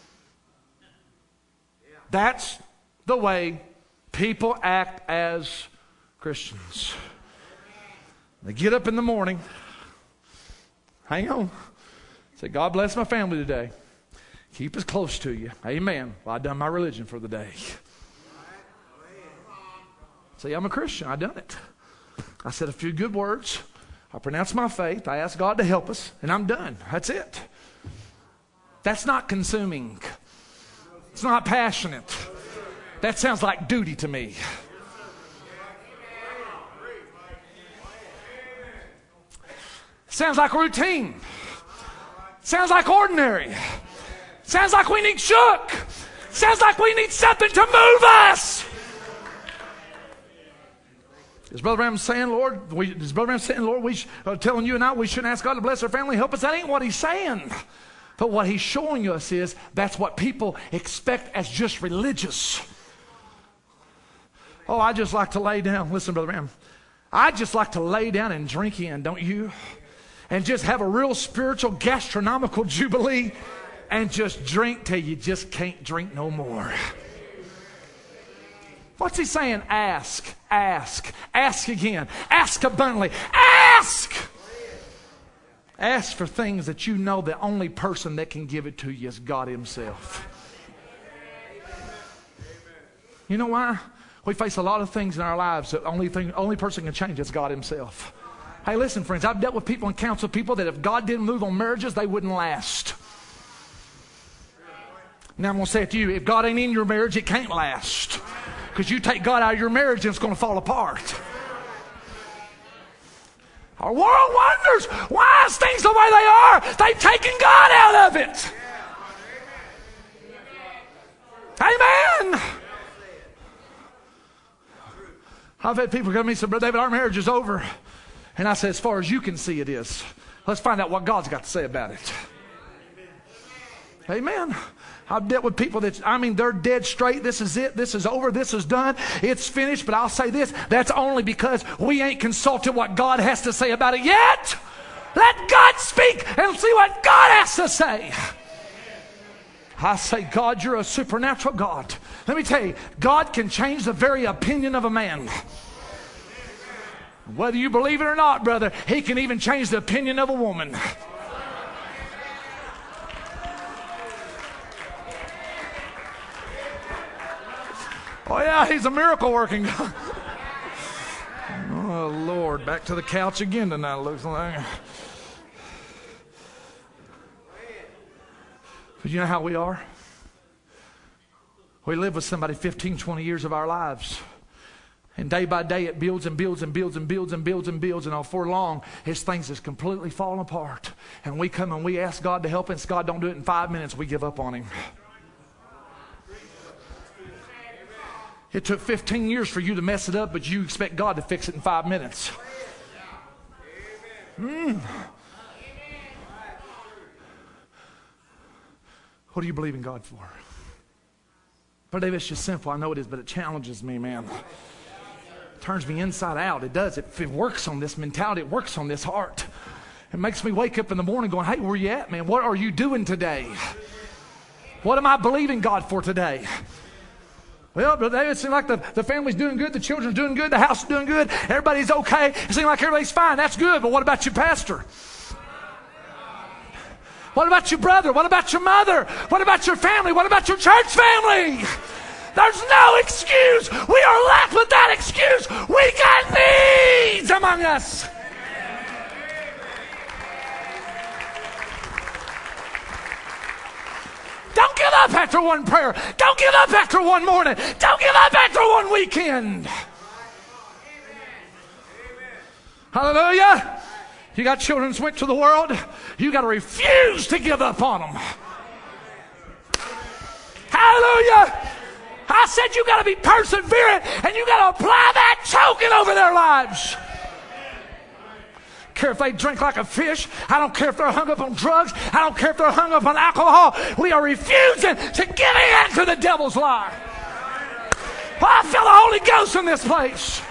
That's the way people act as Christians. They get up in the morning, hang on, say, God bless my family today. Keep us close to you. Amen. Well, I've done my religion for the day. Say, I'm a Christian. I've done it. I said a few good words. I pronounced my faith. I asked God to help us, and I'm done. That's it. That's not consuming. It's not passionate. That sounds like duty to me. Sounds like routine. Sounds like ordinary. Sounds like we need shook. Sounds like we need something to move us. Is Brother Branham saying, Lord, we, is Brother Branham saying, Lord, we sh- uh, telling you and I we shouldn't ask God to bless our family, help us? That ain't what he's saying. But what he's showing us is that's what people expect as just religious. Oh, I just like to lay down. Listen, Brother Branham. I just like to lay down and drink in, don't you? And just have a real spiritual gastronomical jubilee and just drink till you just can't drink no more. What's he saying? Ask, ask, ask again. Ask abundantly. Ask! Ask for things that you know the only person that can give it to you is God himself. You know why? We face a lot of things in our lives that only thing, only person can change is God himself. Hey, listen, friends, I've dealt with people and counseled people that if God didn't move on marriages, they wouldn't last. Now I'm going to say it to you. If God ain't in your marriage, it can't last. Because you take God out of your marriage and it's going to fall apart. Our world wonders why is things the way they are. They've taken God out of it. Amen. I've had people come to me and say, Brother David, our marriage is over. And I said, as far as you can see it is. Let's find out what God's got to say about it. Amen. I've dealt with people that, I mean, they're dead straight. This is it. This is over. This is done. It's finished. But I'll say this. That's only because we ain't consulted what God has to say about it yet. Let God speak and see what God has to say. I say, God, you're a supernatural God. Let me tell you, God can change the very opinion of a man. Whether you believe it or not, brother, he can even change the opinion of a woman. Oh, yeah, he's a miracle working God. Oh, Lord, back to the couch again tonight, looks like. But you know how we are? We live with somebody fifteen, twenty years of our lives. And day by day it builds and builds and builds and builds and builds and builds. And all for long, his things is completely falling apart. And we come and we ask God to help us. God don't do it in five minutes. We give up on him. It took fifteen years for you to mess it up, but you expect God to fix it in five minutes. Mm. What do you believe in God for? Brother David, it's just simple. I know it is, but it challenges me, man. It turns me inside out. It does. It, it works on this mentality. It works on this heart. It makes me wake up in the morning going, hey, where you at, man? What are you doing today? What am I believing God for today? Well, Brother David, it seems like the, the family's doing good, the children's doing good, the house is doing good, everybody's okay. It seems like everybody's fine. That's good, but what about your pastor? What about your brother? What about your mother? What about your family? What about your church family? There's no excuse. We are left without excuse. We got needs among us. Don't give up after one prayer. Don't give up after one morning. Don't give up after one weekend. Hallelujah. You got children that went to the world. You got to refuse to give up on them. Hallelujah. I said you got to be perseverant and you got to apply that token over their lives. I don't care if they drink like a fish. I don't care if they're hung up on drugs. I don't care if they're hung up on alcohol. We are refusing to give in to the devil's lie. Well, I feel the Holy Ghost in this place.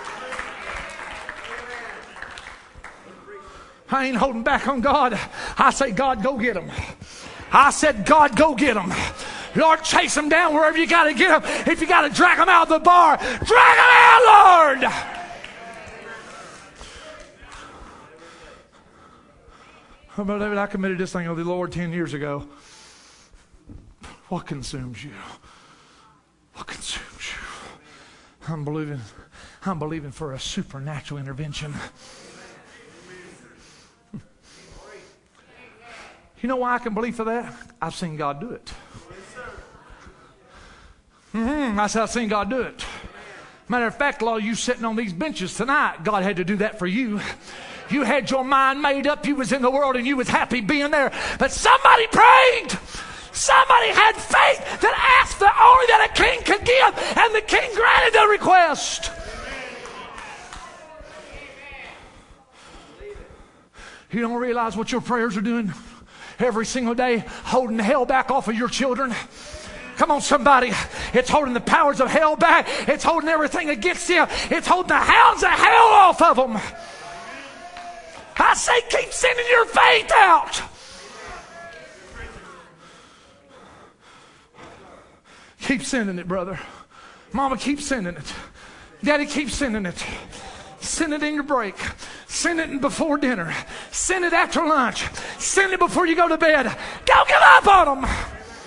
I ain't holding back on God. I say, God, go get them. I said, God, go get them. Lord, chase them down wherever you got to get them. If you got to drag them out of the bar, drag them out, Lord. Oh, Brother David, I committed this thing to the Lord ten years ago. What consumes you? What consumes you? I'm believing, I'm believing for a supernatural intervention. You know why I can believe for that? I've seen God do it. Mm-hmm. I said, I've seen God do it. Matter of fact, a lot of you sitting on these benches tonight, God had to do that for you. You had your mind made up. You was in the world and you was happy being there. But somebody prayed. Somebody had faith that asked the only that a king could give, and the king granted the request. You don't realize what your prayers are doing every single day, holding hell back off of your children. Come on, somebody. It's holding the powers of hell back. It's holding everything against you. It's holding the hounds of hell off of them. I say keep sending your faith out. Keep sending it, brother. Mama, keep sending it. Daddy, keep sending it. Send it in your break. Send it before dinner. Send it after lunch. Send it before you go to bed. Don't give up on them.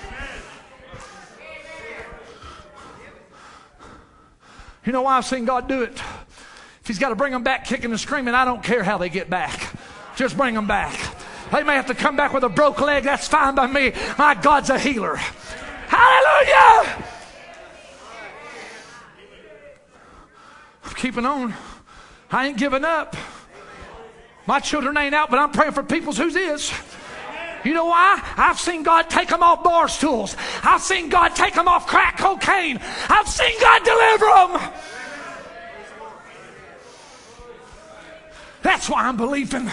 You know why I've seen God do it? If he's got to bring them back kicking and screaming, I don't care how they get back. Just bring them back. They may have to come back with a broke leg. That's fine by me. My God's a healer. Hallelujah! I'm keeping on. I ain't giving up. My children ain't out, but I'm praying for people's whose is. You know why? I've seen God take them off bar stools. I've seen God take them off crack cocaine. I've seen God deliver them. That's why I'm believing.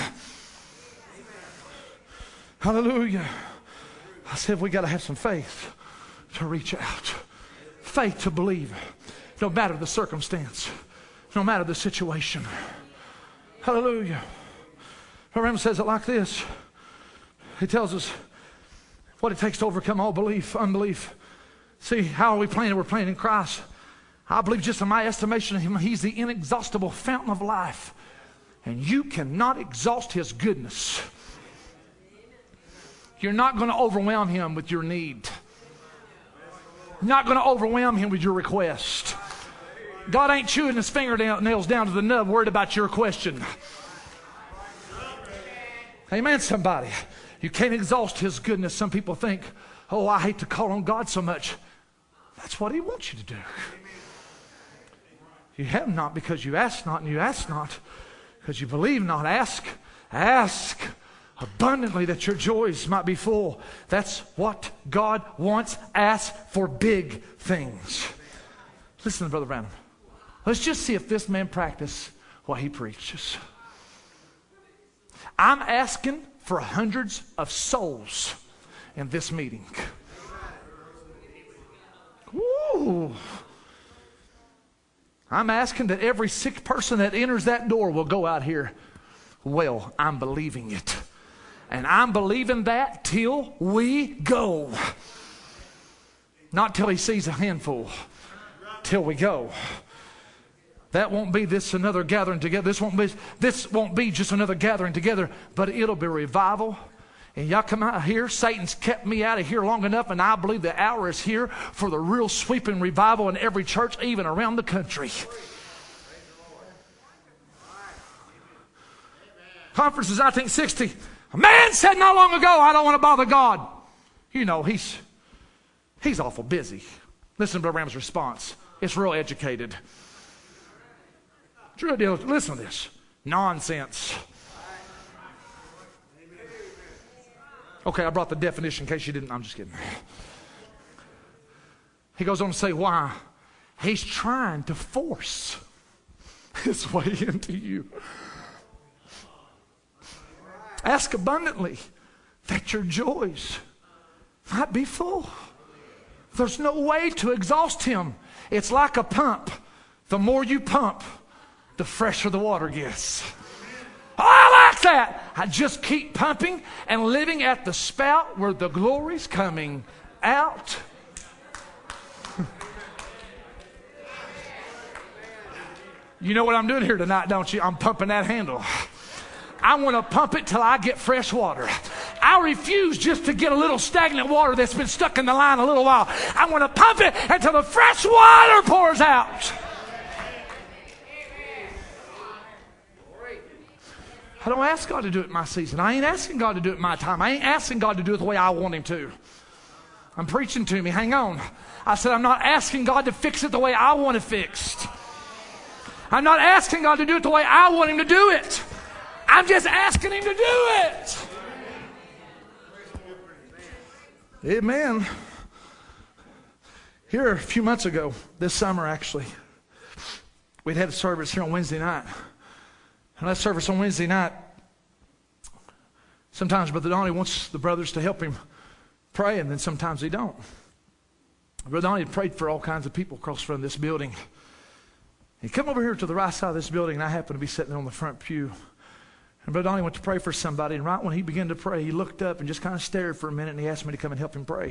Hallelujah. I said we got to have some faith to reach out. Faith to believe. No matter the circumstance. No matter the situation. Hallelujah. Remember, says it like this. He tells us what it takes to overcome all belief, unbelief. See, how are we playing? We're playing in Christ. I believe, just in my estimation of him, he's the inexhaustible fountain of life. And you cannot exhaust his goodness. You're not going to overwhelm him with your need. You're not going to overwhelm him with your request. God ain't chewing his fingernails down to the nub worried about your question. Amen, somebody. You can't exhaust his goodness. Some people think, oh, I hate to call on God so much. That's what he wants you to do. You have not because you ask not, and you ask not because you believe not. Ask, ask abundantly that your joys might be full. That's what God wants. Ask for big things. Listen to Brother Branham. Let's just see if this man practiced what he preaches. I'm asking for hundreds of souls in this meeting. Ooh. I'm asking that every sick person that enters that door will go out here. Well, I'm believing it. And I'm believing that till we go. Not till he sees a handful. Till we go. That won't be this another gathering together. This won't be, this won't be just another gathering together, but it'll be revival. And y'all come out here. Satan's kept me out of here long enough, and I believe the hour is here for the real sweeping revival in every church, even around the country. Conferences nineteen sixty. A man said not long ago, I don't want to bother God. You know, he's he's awful busy. Listen to Brother Ram's response. It's real educated. True deal. Listen to this. Nonsense. Okay, I brought the definition in case you didn't. I'm just kidding. He goes on to say why. He's trying to force his way into you. Ask abundantly that your joys might be full. There's no way to exhaust him. It's like a pump. The more you pump, the fresher the water gets. Oh, I like that. I just keep pumping and living at the spout where the glory's coming out. You know what I'm doing here tonight, don't you? I'm pumping that handle. I want to pump it till I get fresh water. I refuse just to get a little stagnant water that's been stuck in the line a little while. I want to pump it until the fresh water pours out. I don't ask God to do it in my season. I ain't asking God to do it in my time. I ain't asking God to do it the way I want him to. I'm preaching to me. Hang on. I said I'm not asking God to fix it the way I want it fixed. I'm not asking God to do it the way I want him to do it. I'm just asking him to do it. Amen. Here a few months ago, this summer actually, we'd had a service here on Wednesday night. And that service on Wednesday night, sometimes Brother Donnie wants the brothers to help him pray, and then sometimes he don't. Brother Donnie had prayed for all kinds of people across from this building. He come over here to the right side of this building, and I happened to be sitting on the front pew. And Brother Donnie went to pray for somebody, and right when he began to pray, he looked up and just kind of stared for a minute, and he asked me to come and help him pray.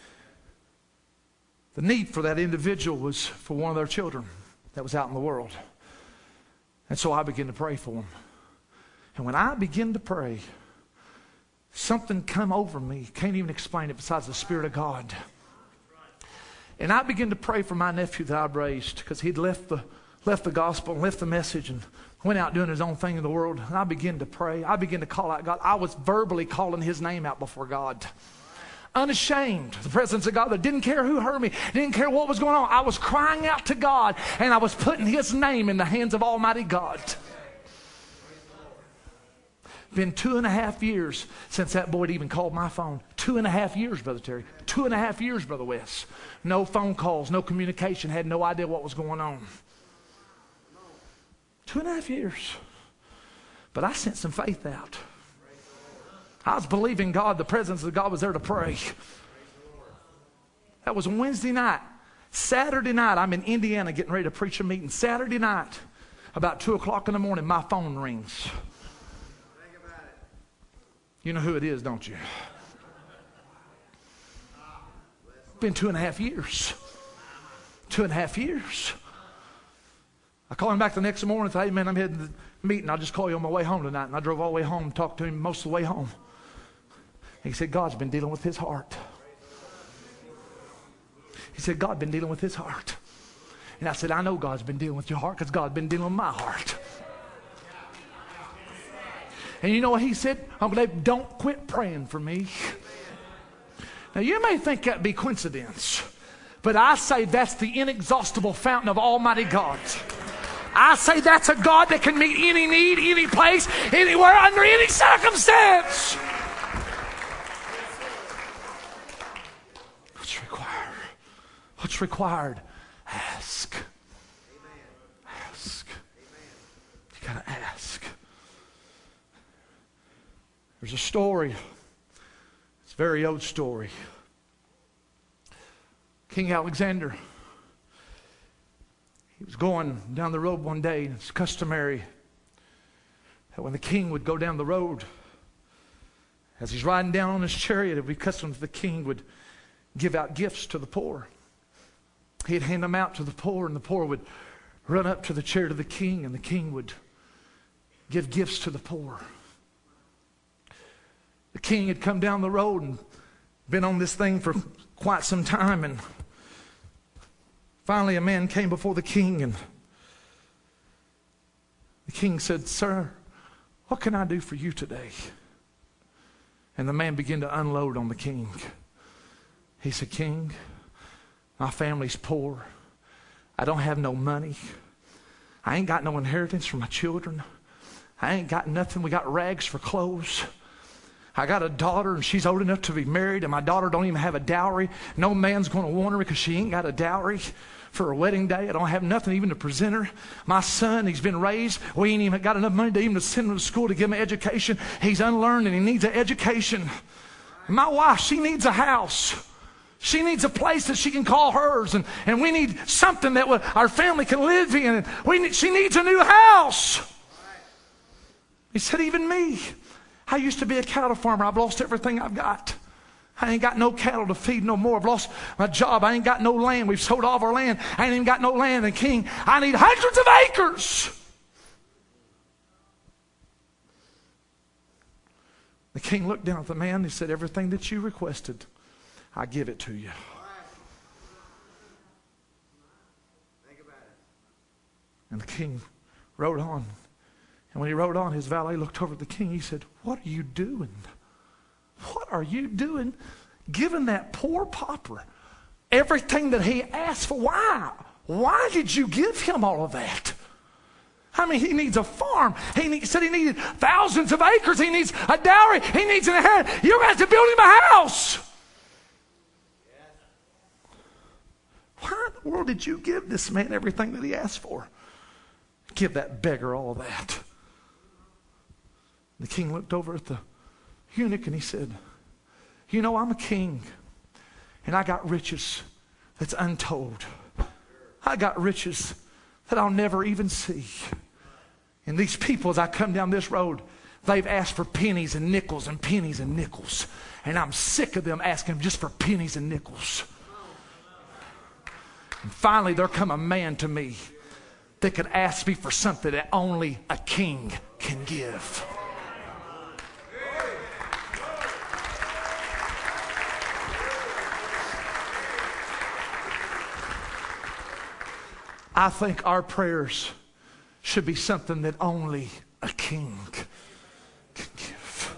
The need for that individual was for one of their children that was out in the world. And so I began to pray for him. And when I began to pray, something come over me. Can't even explain it besides the Spirit of God. And I began to pray for my nephew that I raised because he'd left the, left the gospel and left the message and went out doing his own thing in the world. And I began to pray. I began to call out God. I was verbally calling his name out before God. Unashamed of the presence of God. That didn't care who heard me. Didn't care what was going on. I was crying out to God. And I was putting his name in the hands of Almighty God. Been two and a half years since that boy even called my phone. Two and a half years, Brother Terry. Two and a half years, Brother Wes. No phone calls, no communication. Had no idea what was going on. Two and a half years. But I sent some faith out. I was believing God. The presence of God was there to pray. That was Wednesday night. Saturday night, I'm in Indiana getting ready to preach a meeting. Saturday night, about two o'clock in the morning, my phone rings. You know who it is, don't you? Been two and a half years. Two and a half years. I call him back the next morning and say, hey man, I'm heading to the meeting. I'll just call you on my way home tonight. And I drove all the way home and talked to him most of the way home. And he said, God's been dealing with his heart. He said, God's been dealing with his heart. And I said, I know God's been dealing with your heart because God's been dealing with my heart. And you know what he said? Uncle Dave, don't quit praying for me. Now you may think that be coincidence, but I say that's the inexhaustible fountain of Almighty God. I say that's a God that can meet any need, any place, anywhere, under any circumstance. What's required? What's required? Ask. Ask. You gotta ask. There's a story. It's a very old story. King Alexander, he was going down the road one day, and it's customary that when the king would go down the road, as he's riding down on his chariot, it would be custom that the king would give out gifts to the poor. He'd hand them out to the poor, and the poor would run up to the chariot of the king, and the king would give gifts to the poor. The king had come down the road and been on this thing for quite some time, and finally a man came before the king, and the king said, "Sir, what can I do for you today?" And the man began to unload on the king. He said, "King, my family's poor. I don't have no money. I ain't got no inheritance for my children. I ain't got nothing. We got rags for clothes. I got a daughter, and she's old enough to be married, and my daughter don't even have a dowry. No man's going to want her because she ain't got a dowry for her wedding day. I don't have nothing even to present her. My son, he's been raised. We ain't even got enough money to even to send him to school to give him an education. He's unlearned, and he needs an education. And my wife, she needs a house. She needs a place that she can call hers, and, and we need something that we, our family can live in. And we need, she needs a new house." He said, "Even me. I used to be a cattle farmer. I've lost everything I've got. I ain't got no cattle to feed no more. I've lost my job. I ain't got no land. We've sold all of our land. I ain't even got no land. And King, I need hundreds of acres." The king looked down at the man and he said, "Everything that you requested, I give it to you." And the king rode on. And when he rode on, his valet looked over at the king. He said, "What are you doing? What are you doing giving that poor pauper everything that he asked for? Why? Why did you give him all of that? I mean, he needs a farm. He need, said he needed thousands of acres. He needs a dowry. He needs an inheritance. You guys to build him a house. Why in the world did you give this man everything that he asked for? Give that beggar all of that." The king looked over at the eunuch and he said, "You know, I'm a king, and I got riches that's untold. I got riches that I'll never even see. And these people, as I come down this road, they've asked for pennies and nickels and pennies and nickels. And I'm sick of them asking just for pennies and nickels. And finally, there come a man to me that could ask me for something that only a king can give." I think our prayers should be something that only a king can give.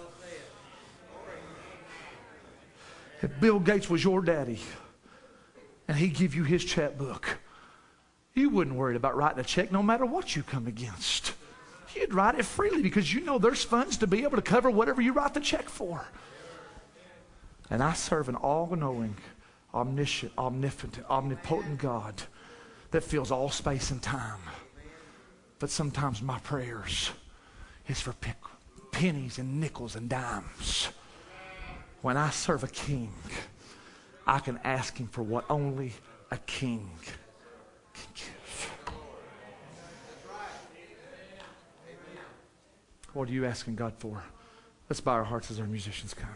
If Bill Gates was your daddy and he'd give you his checkbook, you wouldn't worry about writing a check no matter what you come against. You'd write it freely because you know there's funds to be able to cover whatever you write the check for. And I serve an all-knowing, omniscient, omnipotent, omnipotent God that fills all space and time. But sometimes my prayers is for pick, pennies and nickels and dimes. When I serve a king, I can ask him for what only a king can give. What are you asking God for? Let's bow our hearts as our musicians come.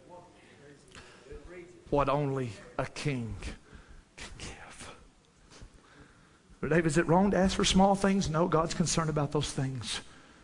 What only a king can give. David, is it wrong to ask for small things? No, God's concerned about those things.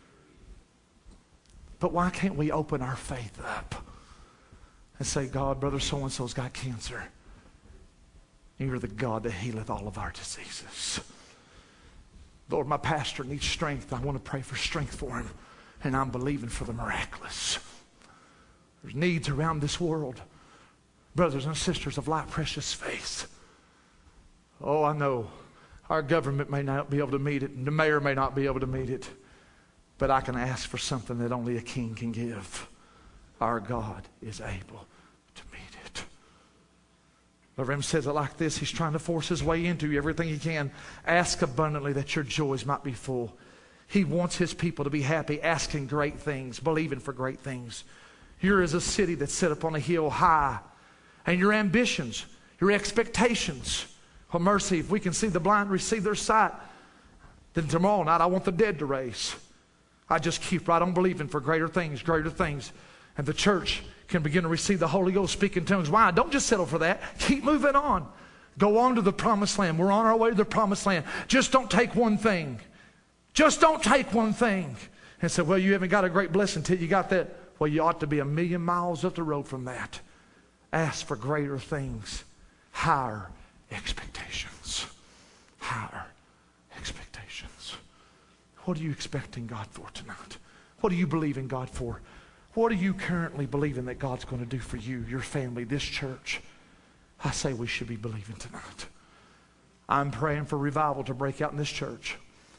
But why can't we open our faith up and say, "God, brother so-and-so's got cancer. And you're the God that healeth all of our diseases. Lord, my pastor needs strength. I want to pray for strength for him. And I'm believing for the miraculous." There's needs around this world. Brothers and sisters of light, precious faith. Oh, I know. Our government may not be able to meet it, and the mayor may not be able to meet it. But I can ask for something that only a king can give. Our God is able to meet it. Laverne says it like this. He's trying to force his way into everything he can. Ask abundantly that your joys might be full. He wants his people to be happy, asking great things, believing for great things. You're as a city that's set up on a hill high. And your ambitions, your expectations. Oh, mercy, if we can see the blind receive their sight, then tomorrow night I want the dead to raise. I just keep right on believing for greater things, greater things. And the church can begin to receive the Holy Ghost, speak in tongues. Why? Don't just settle for that. Keep moving on. Go on to the promised land. We're on our way to the promised land. Just don't take one thing. Just don't take one thing. And say, well, you haven't got a great blessing until you got that. Well, you ought to be a million miles up the road from that. Ask for greater things. Higher expectations. Higher expectations. What are you expecting God for tonight? What do you believe in God for? What are you currently believing that God's going to do for you, your family, this church? I say we should be believing tonight. I'm praying for revival to break out in this church.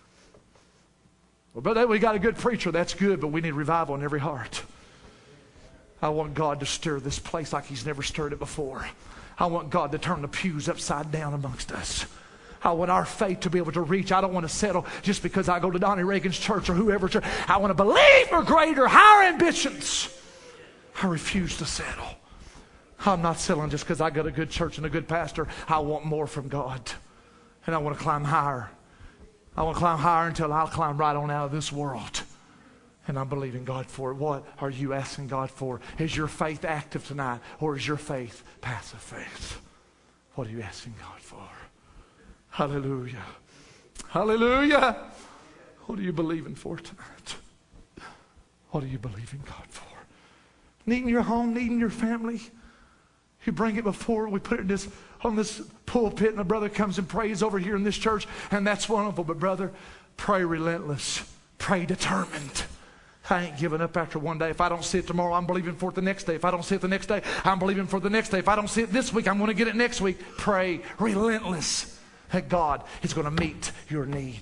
Well, brother, we got a good preacher. That's good, but we need revival in every heart. I want God to stir this place like He's never stirred it before. I want God to turn the pews upside down amongst us. I want our faith to be able to reach. I don't want to settle just because I go to Donnie Reagan's church or whoever's church. I want to believe for greater, higher ambitions. I refuse to settle. I'm not settling just because I got a good church and a good pastor. I want more from God. And I want to climb higher. I want to climb higher until I'll climb right on out of this world. And I'm believing God for it. What are you asking God for? Is your faith active tonight, or is your faith passive faith? What are you asking God for? Hallelujah. Hallelujah. What are you believing for tonight? What are you believing God for? Needing your home, needing your family. You bring it before, we put it in this, on this pulpit, and a brother comes and prays over here in this church, and that's wonderful. But brother, pray relentless. Pray determined. I ain't giving up after one day. If I don't see it tomorrow, I'm believing for it the next day. If I don't see it the next day, I'm believing for it the next day. If I don't see it this week, I'm going to get it next week. Pray relentless that God is going to meet your need.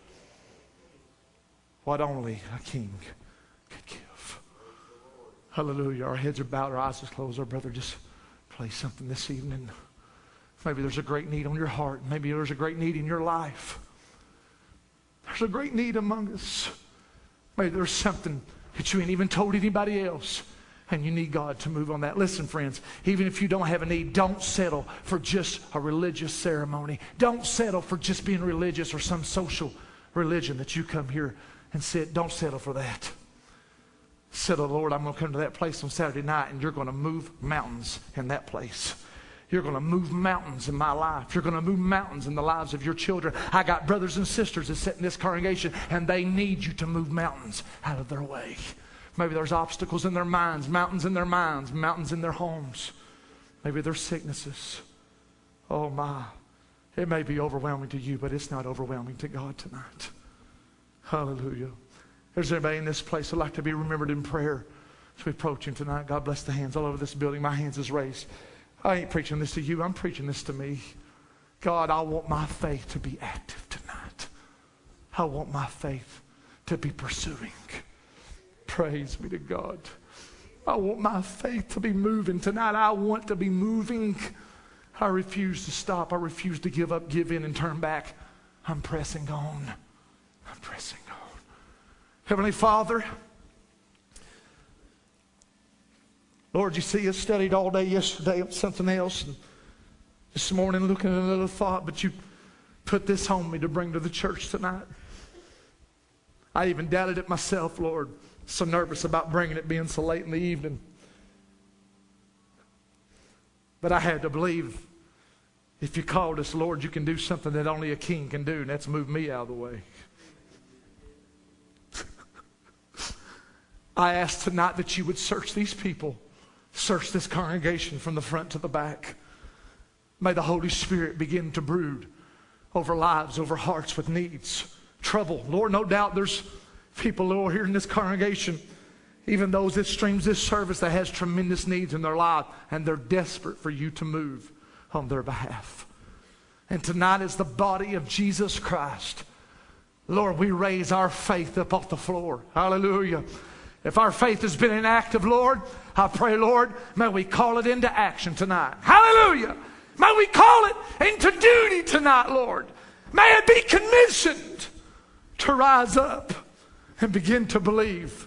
What only a king could give. Hallelujah. Our heads are bowed, our eyes are closed. Our brother just play something this evening. Maybe there's a great need on your heart. Maybe there's a great need in your life. There's a great need among us. Maybe there's something that you ain't even told anybody else, and you need God to move on that. Listen, friends, even if you don't have a need, don't settle for just a religious ceremony. Don't settle for just being religious or some social religion that you come here and sit. Don't settle for that. Settle, Lord, I'm going to come to that place on Saturday night, and you're going to move mountains in that place. You're going to move mountains in my life. You're going to move mountains in the lives of your children. I got brothers and sisters that sit in this congregation, and they need you to move mountains out of their way. Maybe there's obstacles in their minds, mountains in their minds, mountains in their homes. Maybe there's sicknesses. Oh my. It may be overwhelming to you, but it's not overwhelming to God tonight. Hallelujah. Is there anybody in this place who'd like to be remembered in prayer as we approach Him tonight? God bless the hands all over this building. My hands is raised. I ain't preaching this to you. I'm preaching this to me. God, I want my faith to be active tonight. I want my faith to be pursuing. Praise be to God. I want my faith to be moving tonight. I want to be moving. I refuse to stop. I refuse to give up, give in, and turn back. I'm pressing on. I'm pressing on. Heavenly Father, Lord, you see us studied all day yesterday on something else. And this morning looking at another thought, but you put this on me to bring to the church tonight. I even doubted it myself, Lord. So nervous about bringing it being so late in the evening. But I had to believe if you called us, Lord, you can do something that only a king can do, and that's move me out of the way. I ask tonight that you would search these people. Search this congregation from the front to the back. May the Holy Spirit begin to brood over lives, over hearts with needs, trouble. Lord, no doubt there's people, Lord, here in this congregation, even those that streams this service, that has tremendous needs in their life, and they're desperate for you to move on their behalf. And tonight, as the body of Jesus Christ, Lord, we raise our faith up off the floor. Hallelujah. If our faith has been inactive, Lord, I pray, Lord, may we call it into action tonight. Hallelujah. May we call it into duty tonight, Lord. May it be commissioned to rise up and begin to believe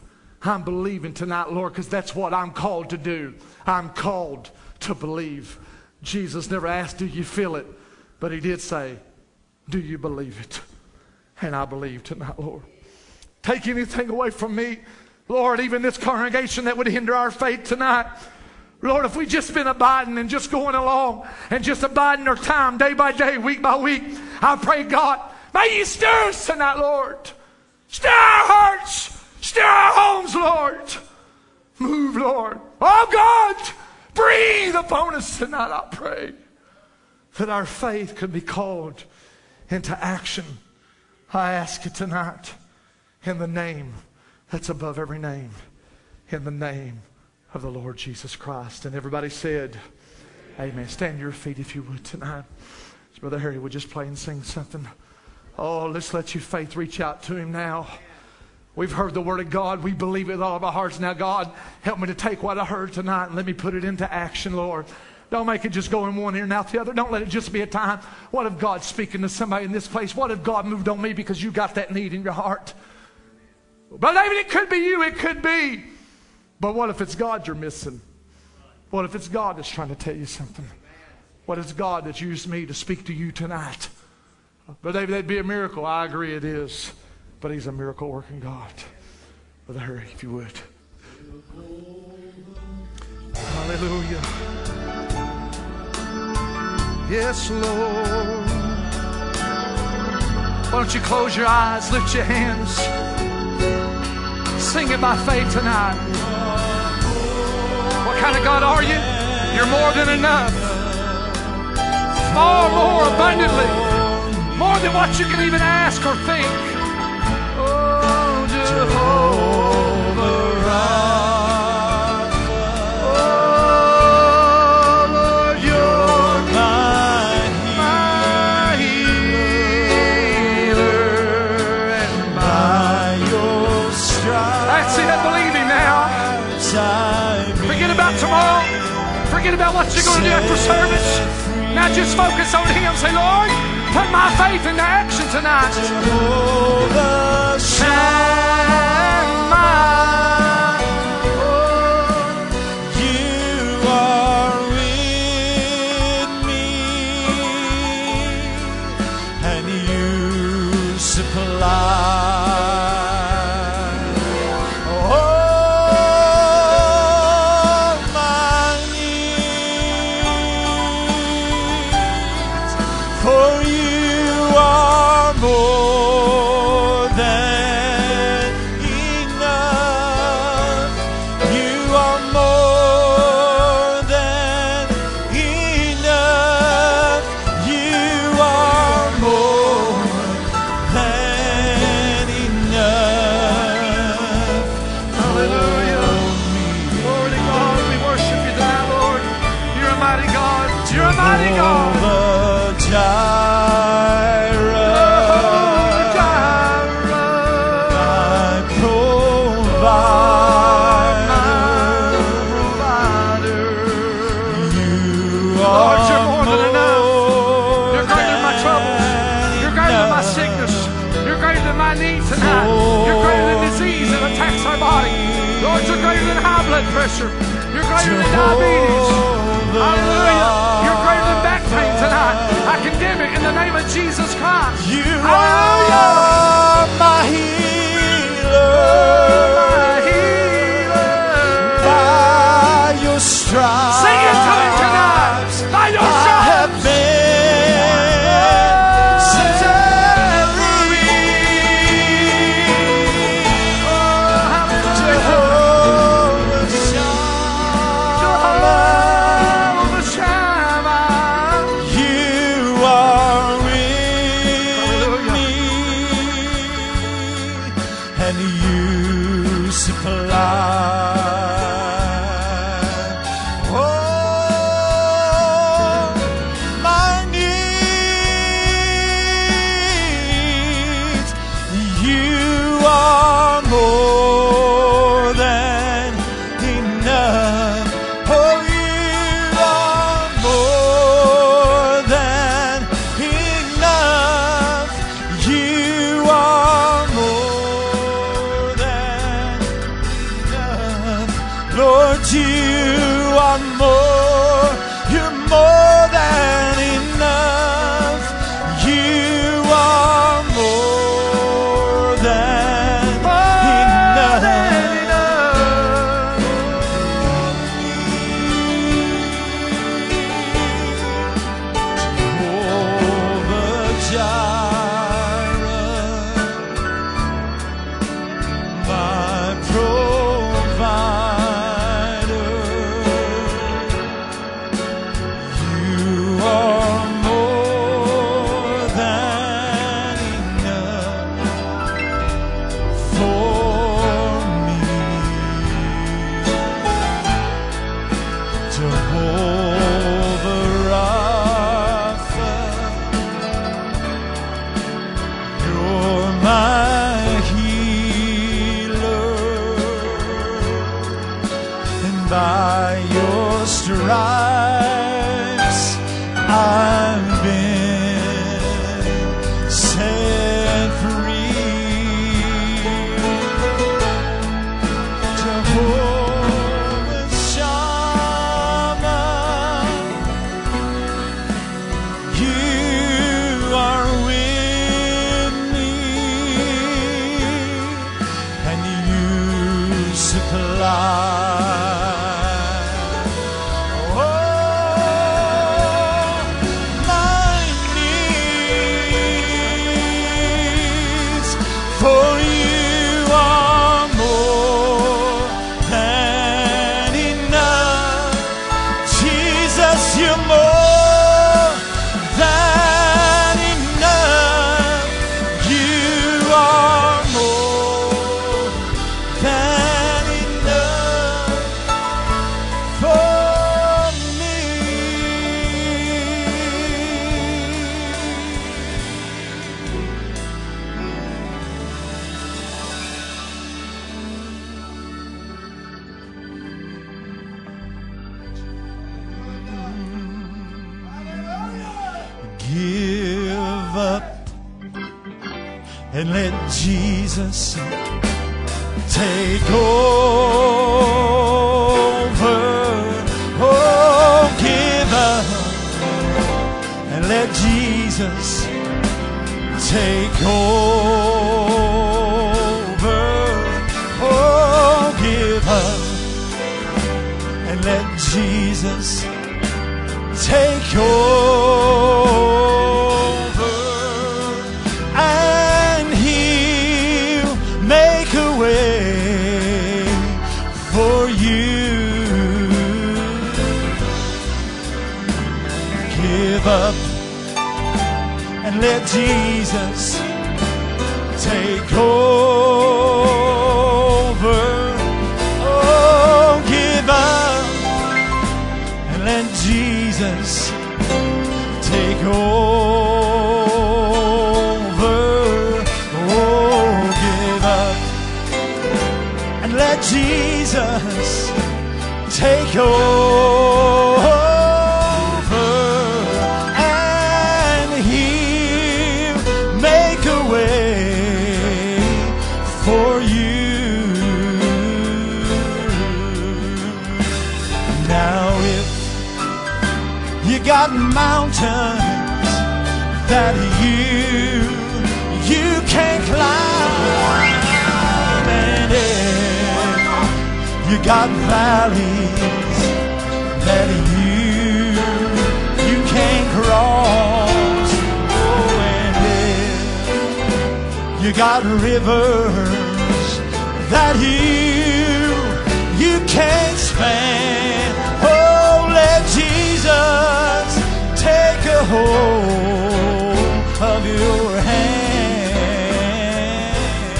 I'm believing tonight, Lord, because that's what I'm called to do. I'm called to believe. Jesus never asked, do you feel it? But he did say, do you believe it? And I believe tonight, Lord. Take anything away from me, Lord, even this congregation that would hinder our faith tonight. Lord, if we just been abiding and just going along and just abiding our time day by day, week by week, I pray, God, may you stir us tonight, Lord. Stir our hearts. Stir our homes, Lord. Move, Lord. Oh, God, breathe upon us tonight, I pray, that our faith could be called into action. I ask you tonight in the name that's above every name, in the name of the Lord Jesus Christ. And everybody said, amen. Stand to your feet if you would tonight. So Brother Harry would just play and sing something. Oh, let's let your faith reach out to him now. We've heard the word of God. We believe it with all of our hearts. Now, God, help me to take what I heard tonight and let me put it into action, Lord. Don't make it just go in one ear and out the other. Don't let it just be a time. What if God's speaking to somebody in this place? What if God moved on me because you got that need in your heart? Brother David, it could be you. It could be. But what if it's God you're missing? What if it's God that's trying to tell you something? What if it's God that's used me to speak to you tonight? Brother David, that'd be a miracle. I agree it is. But he's a miracle working God. Brother Harry, if you would. Hallelujah. Yes, Lord. Why don't you close your eyes, lift your hands. Sing it by faith tonight. What kind of God are you? You're more than enough. Far more abundantly. More than what you can even ask or think. Oh, Jehovah Rapha. Oh, Lord, you're my, my healer. And by your stripes. That's it, believe him now. Forget about tomorrow. Forget about what you're going to do after service. Now just focus on him. Say, Lord, put my faith into action tonight. Jehovah Shammah, oh, you are with me, and you supply all my needs, for you are more than enough. You are more than enough. You are more than enough. Hallelujah. Glory to God. We worship you tonight, Lord. You're a mighty God. You're a mighty God. Pressure. You're greater than diabetes. Hallelujah. You're greater than back pain tonight. I condemn it in the name of Jesus Christ. You are my healer. My healer. By your stripes. Sing it to him tonight. By your stripes. I have been are more, you're more than enough. You are more than enough. Jehovah Jireh, my provider. You are more than enough for me. Jehovah Rapha, you're my healer, and by your stripes I've been set free. Jehovah Shammah, you are with me, and you supply all my needs. For you are more than enough. Jesus, you're more than enough. You are more than enough for me. Give up and let Jesus take over. Oh, give up and let Jesus take over. Oh, give up and let Jesus take over, and He'll make a way for you. Give up and let Jesus take over. Oh, give up and let Jesus take over. Oh, give up and let Jesus take over, and He'll make a way for you. Now if you got mountains that you you can't climb, and if you got valleys that you you can't cross, oh, and if you got rivers that you you can't span, oh, let Jesus take a hold of your hand.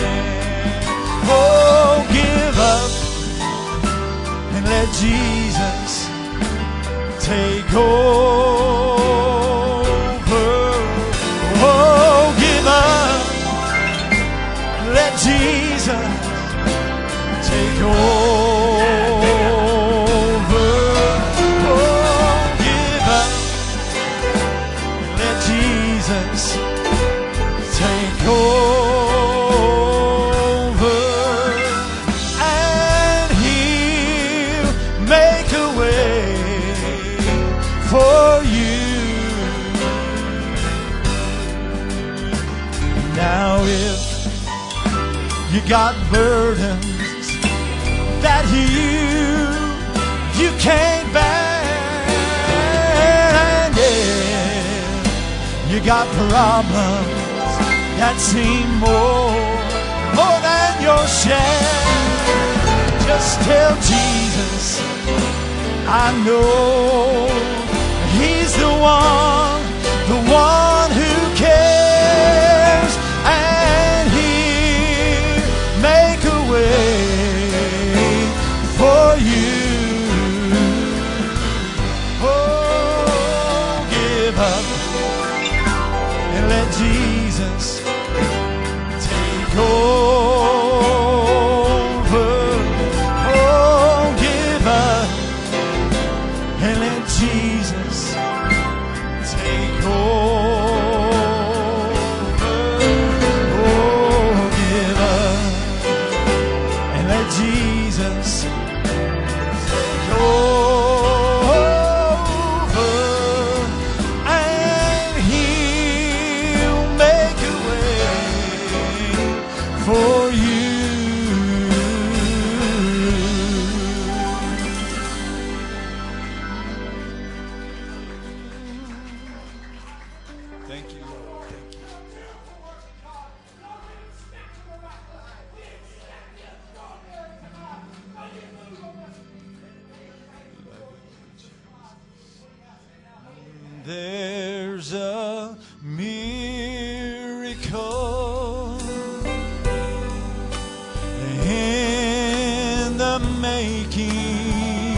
Oh, give up and let Jesus take over. Oh, give up and let Jesus take over. Oh, give up and let Jesus take over, and He'll make a way Now if you got burdens that you you can't bear, and yeah, you got problems that seem more more than your share, just tell Jesus, I know He's the one, the one who cares, and He'll make a way for you. Oh, give up and let Jesus take over. Oh, give up and let Jesus take over. Oh, give up and let Jesus take over, and He'll make a way for you. Thank you, Lord. Thank you. There's a miracle in the making,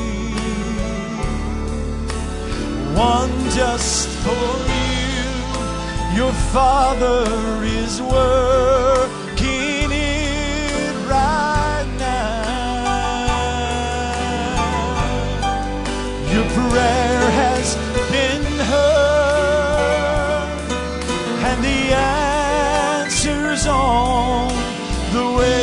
one just for you. Your Father is working it right now. Your prayer has been heard, and the answer's on the way.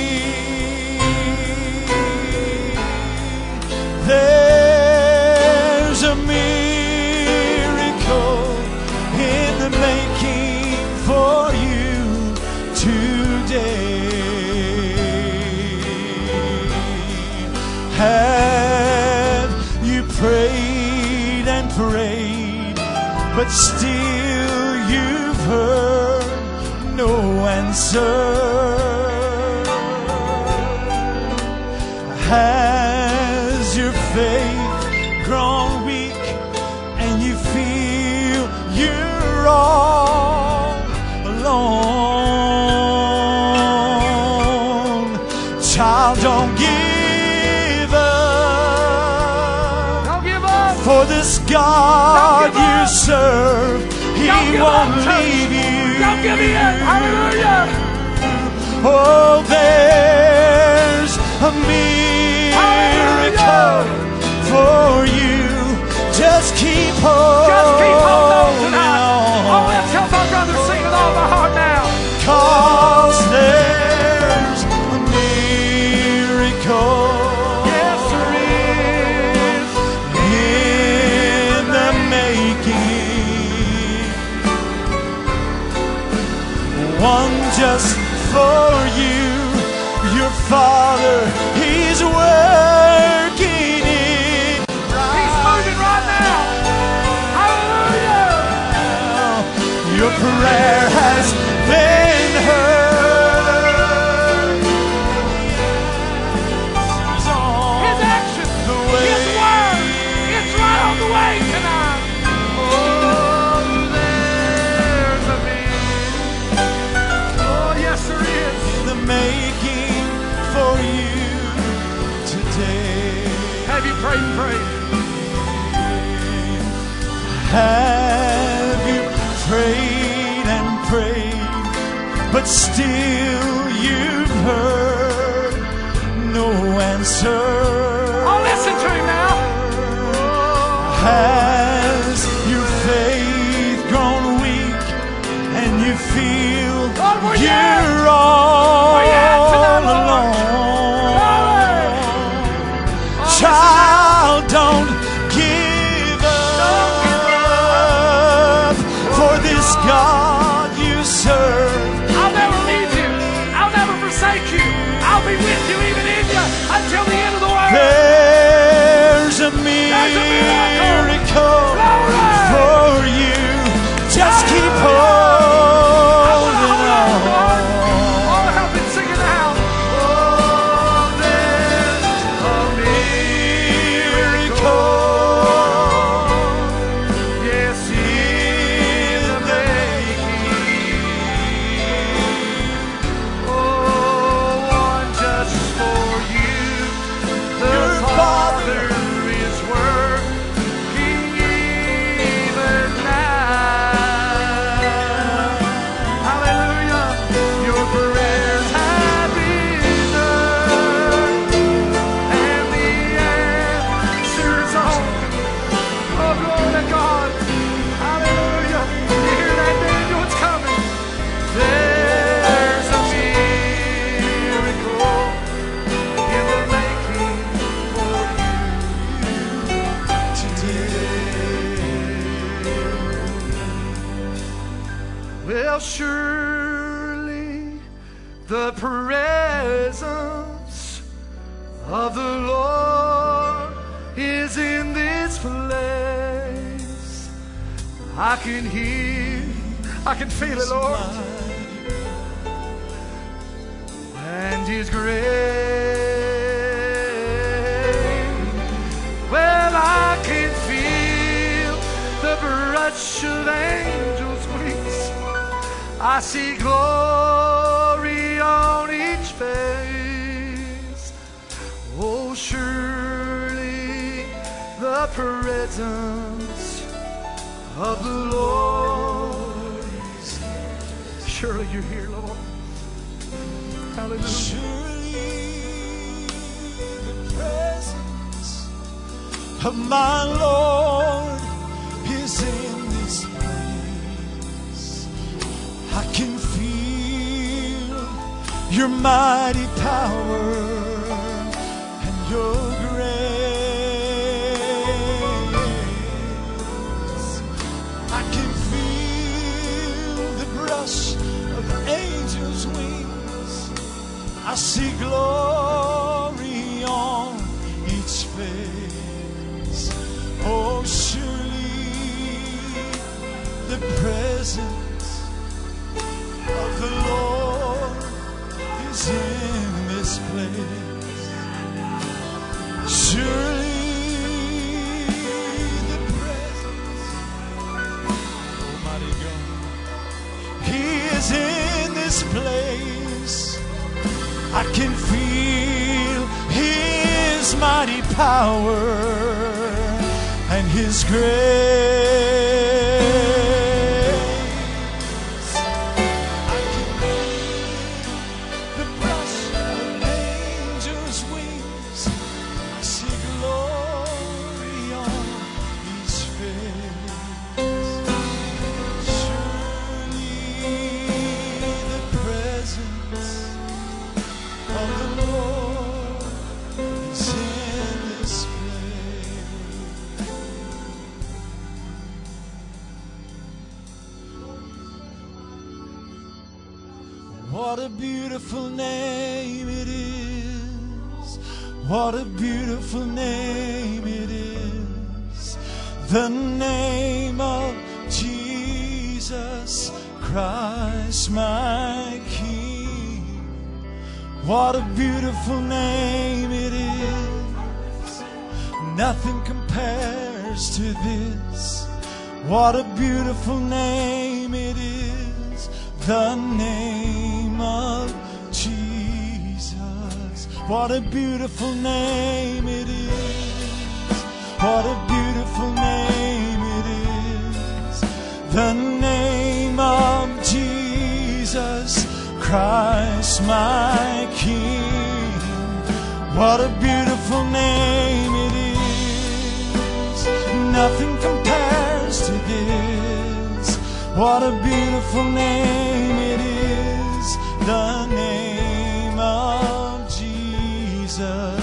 There's a miracle in the making for you today. Have you prayed and prayed, but still you've heard no answer? Has your faith grown weak and you feel you're all alone? Child, don't give up. Don't give up. For this God Don't give you up. serve, He Don't give won't up, church. leave you. Don't give in. Hallelujah. Oh, there's a miracle for you. Just keep holding Just keep holding on tonight. on. Oh, let's help our brother sing with all my heart now. 'Cause there's a miracle. Yes, there is. In the making, one just for you. Your Father, He's working it right. He's moving right now. Hallelujah. Your prayer has been heard. His action, His word, it's right on the way tonight. Oh, there's a miracle. Oh, yes, there is. In the making for you today. Have you prayed and prayed? Have you prayed and prayed, but still you've heard no answer? Oh, listen to him now. Has your faith grown weak and you feel Lord, where you at? you're all Where you at tonight, Lord? alone? Oh, Child, don't give up, for this God you serve There's a miracle for you. Just keep holding on. All help me sing it out. Oh, there's a miracle. Yes, in the making. Oh, one just for you. The Father is working even now. Hallelujah. Your prayers have been heard, and the answers are. Oh, glory to God. Hallelujah. You hear that, Daniel? It's coming. There's a miracle in the making for you today. Well, surely the presence of the Lord is in this place. I can hear, I can feel it, Lord. And His grace. Well, I can feel the brush of angels' wings. I see glory on each face. Oh, surely the presence of the Lord is. Surely you're here, Lord. Hallelujah. Surely the presence of my Lord is in this place. I can feel your mighty power and your grace. I can feel the brush of angels' wings. I see glory on each face. Oh, surely the presence of the Lord is in this place. Surely the presence, Almighty God, He is in this place. I can feel His mighty power and His grace. I can feel the brush of angels' wings. I see glory on each face. Surely the presence of the Lord is in this place. What a beautiful name it is. What a beautiful name it is. The name of Jesus Christ, my King. What a beautiful name it is. Nothing compares to this. What a beautiful name it is. The name of Jesus. What a beautiful name it is. What a beautiful name it is. The name of Jesus Christ, my King. What a beautiful name it is. Nothing compares to this. What a beautiful name it is. The name of Jesus.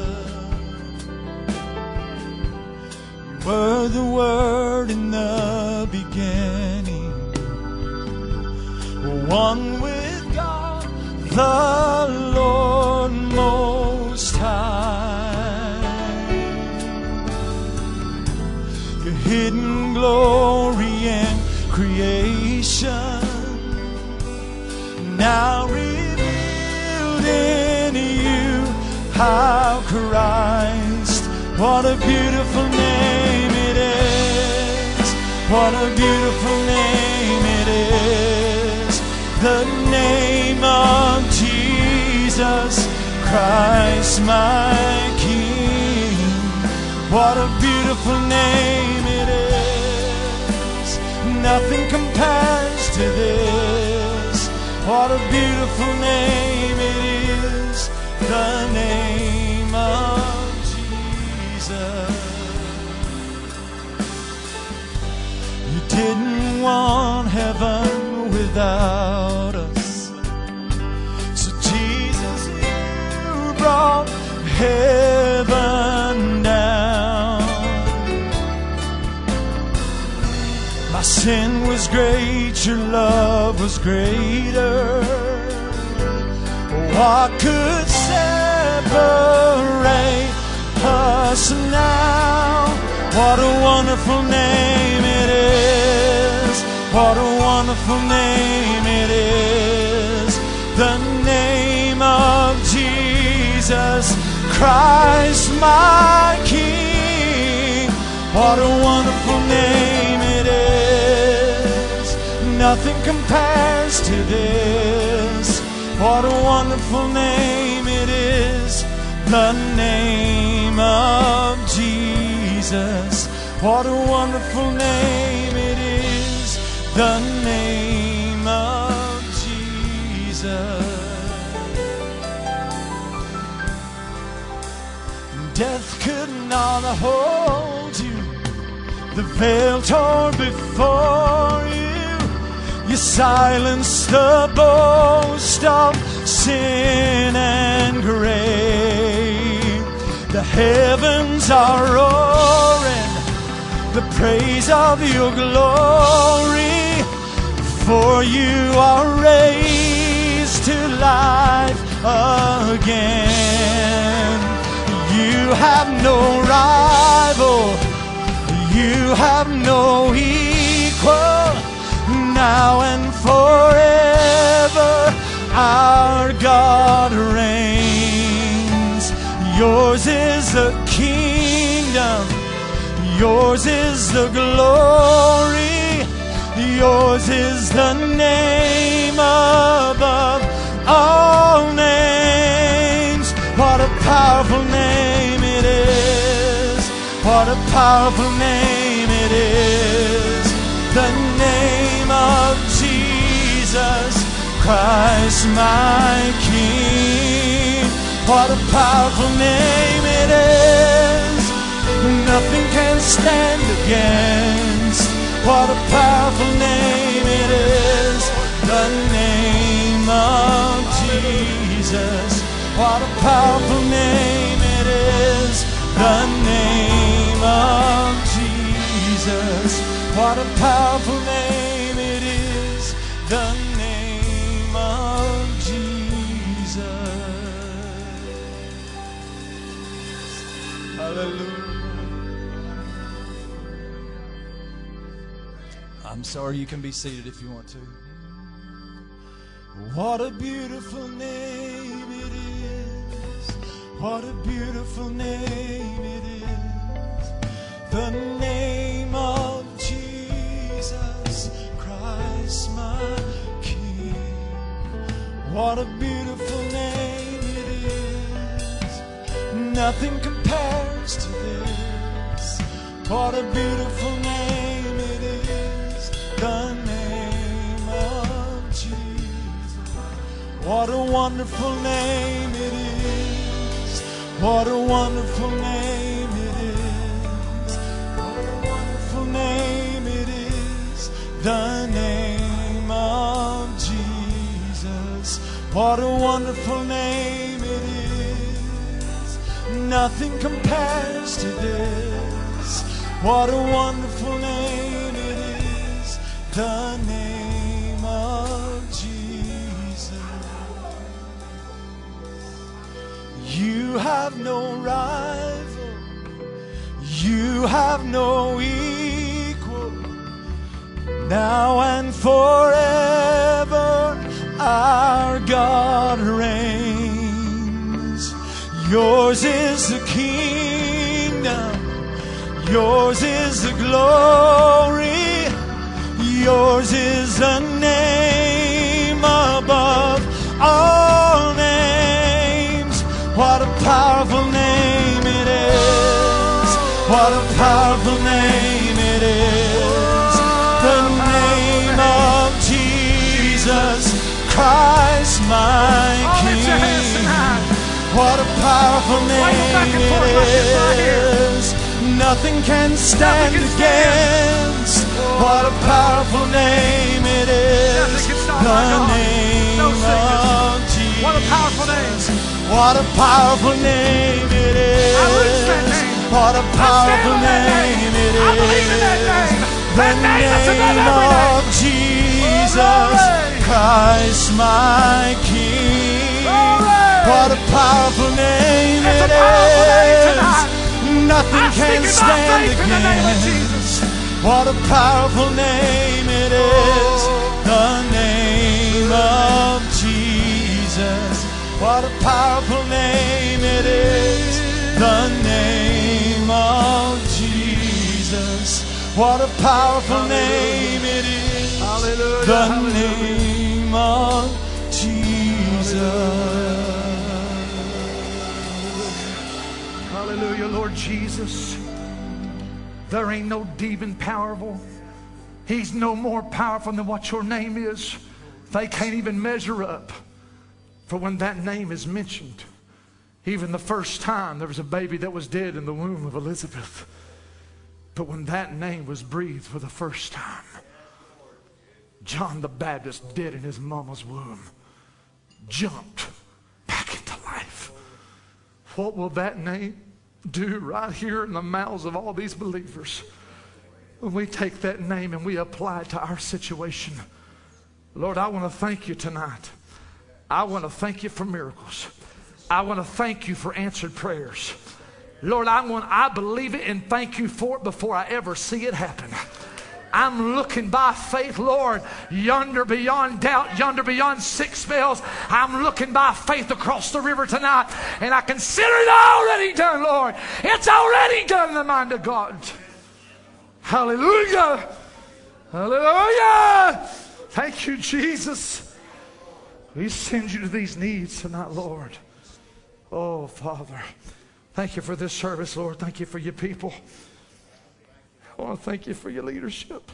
You were the Word in the beginning, one with God, the Lord Most High. glory in creation, now revealed in you, how Christ, what a beautiful name it is, what a beautiful name it is, the name of Jesus Christ my King. What a beautiful name it is, nothing compares to this. What a beautiful name it is, the name of Jesus. You didn't want heaven without us, so Jesus, you brought heaven down. My sin was great, your love was greater. What could separate us now? What a wonderful name it is, what a wonderful name it is, the name of Jesus Christ my King. What a wonderful name it is, nothing compares to this. What a wonderful name it is, the name of Jesus. What a wonderful name it is, the name of Jesus. Death could not hold you, the veil tore before you. You silenced the boast of sin and grave. The heavens are roaring the praise of your glory, for you are raised to life again. You have no rival, you have no equal, now and forever our God reigns. Yours is the kingdom, yours is the glory, yours is the name above all names. What a powerful name it is, what a powerful name it is, the name of Jesus Christ my King. What a powerful name it is, nothing can stand against. What a powerful name it is, the name of Jesus. What a powerful name it is, the name of Jesus. What a powerful name it is, the name of Jesus. Hallelujah. I'm sorry, you can be seated if you want to. What a beautiful name it is, what a beautiful name it is, the name of Jesus Christ my King. What a beautiful name it is, nothing compares to this. What a beautiful name it is, the name of Jesus. What a wonderful name it is, what a wonderful name it is, what a wonderful name it is, the name of Jesus. What a wonderful name it is, nothing compares to this. What a wonderful name it is, the name of Jesus. You have no rival, you have no equal, now and forever our God reigns. Yours is the kingdom, yours is the glory, yours is the name above all names. What a powerful name it is. What a powerful name it is. The name of Jesus Christ, my King. What a powerful name it is. Nothing can stand against. What a powerful name it is. The name of Jesus. What a powerful name. What a powerful name it is. What a powerful name it is. The name of Jesus Christ, my King. What a powerful name it is. Nothing can stand against. What a powerful name it is. The name of Jesus. What a powerful name it is. The name of Jesus. What a powerful name it is. Hallelujah. The Hallelujah. name of Jesus. Hallelujah, Lord Jesus. There ain't no demon powerful. He's no more powerful than what your name is. They can't even measure up. For when that name is mentioned, even the first time there was a baby that was dead in the womb of Elizabeth. But when that name was breathed for the first time, John the Baptist, dead in his mama's womb, jumped back into life. What will that name do right here in the mouths of all these believers when we take that name and we apply it to our situation? Lord, I want to thank you tonight. I want to thank you for miracles. I want to thank you for answered prayers. Lord, I want, I believe it and thank you for it before I ever see it happen. I'm looking by faith, Lord, yonder beyond doubt, yonder beyond sick spells. I'm looking by faith across the river tonight, and I consider it already done, Lord. It's already done in the mind of God. Hallelujah. Hallelujah. Thank you, Jesus. We send you to these needs tonight, Lord. Oh, Father, thank you for this service, Lord. Thank you for your people. I want to thank you for your leadership.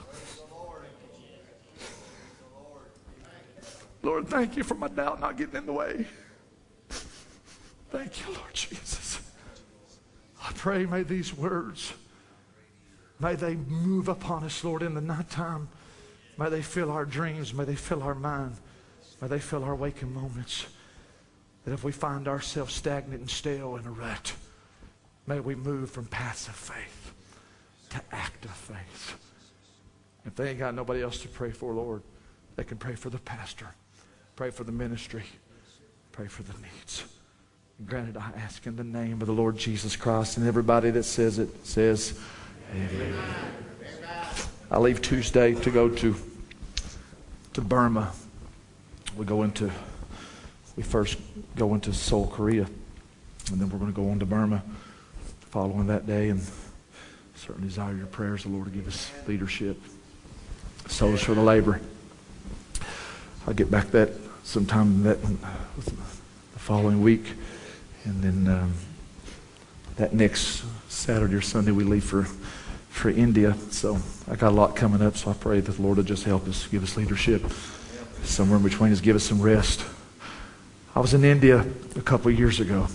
Lord, thank you for my doubt not getting in the way. Thank you, Lord Jesus. I pray, may these words, may they move upon us, Lord, in the nighttime. May they fill our dreams. May they fill our mind. May they fill our waking moments. That if we find ourselves stagnant and stale in a rut, may we move from passive faith to active faith. If they ain't got nobody else to pray for, Lord, they can pray for the pastor, pray for the ministry, pray for the needs. And granted, I ask in the name of the Lord Jesus Christ, and everybody that says it says, Amen. Amen. I leave Tuesday to go to to Burma. We go into, we first go into Seoul, Korea, and then we're going to go on to Burma following that day, and certainly desire your prayers, the Lord, to give us leadership, souls for the labor. I'll get back that sometime that the following week, and then um, that next Saturday or Sunday we leave for for India. So I got a lot coming up, so I pray that the Lord will just help us, give us leadership. Somewhere in between us, give us some rest. I was in India a couple of years ago.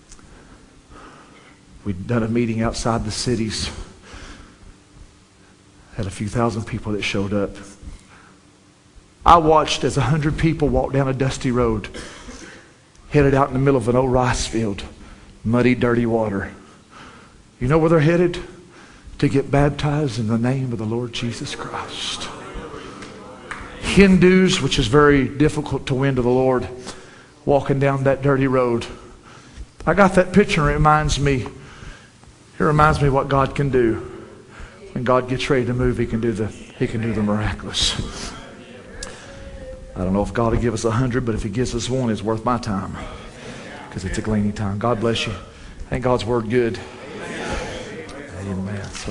We'd done a meeting outside the cities. Had a few thousand people that showed up. I watched as a hundred people walked down a dusty road, headed out in the middle of an old rice field, muddy, dirty water. You know where they're headed? To get baptized in the name of the Lord Jesus Christ. Hindus, which is very difficult to win to the Lord, walking down that dirty road. I got that picture and it reminds me, it reminds me what God can do. When God gets ready to move, He can do the He can do the miraculous. I don't know if God will give us a hundred, but if He gives us one, it's worth my time because it's a gleaning time. God bless you. Ain't God's word good? Amen. So,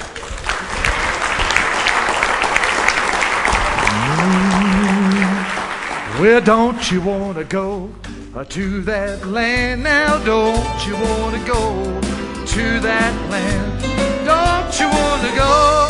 mm, well, don't you want to go uh, to that land now? Don't you want to go to that land? Don't you want to go?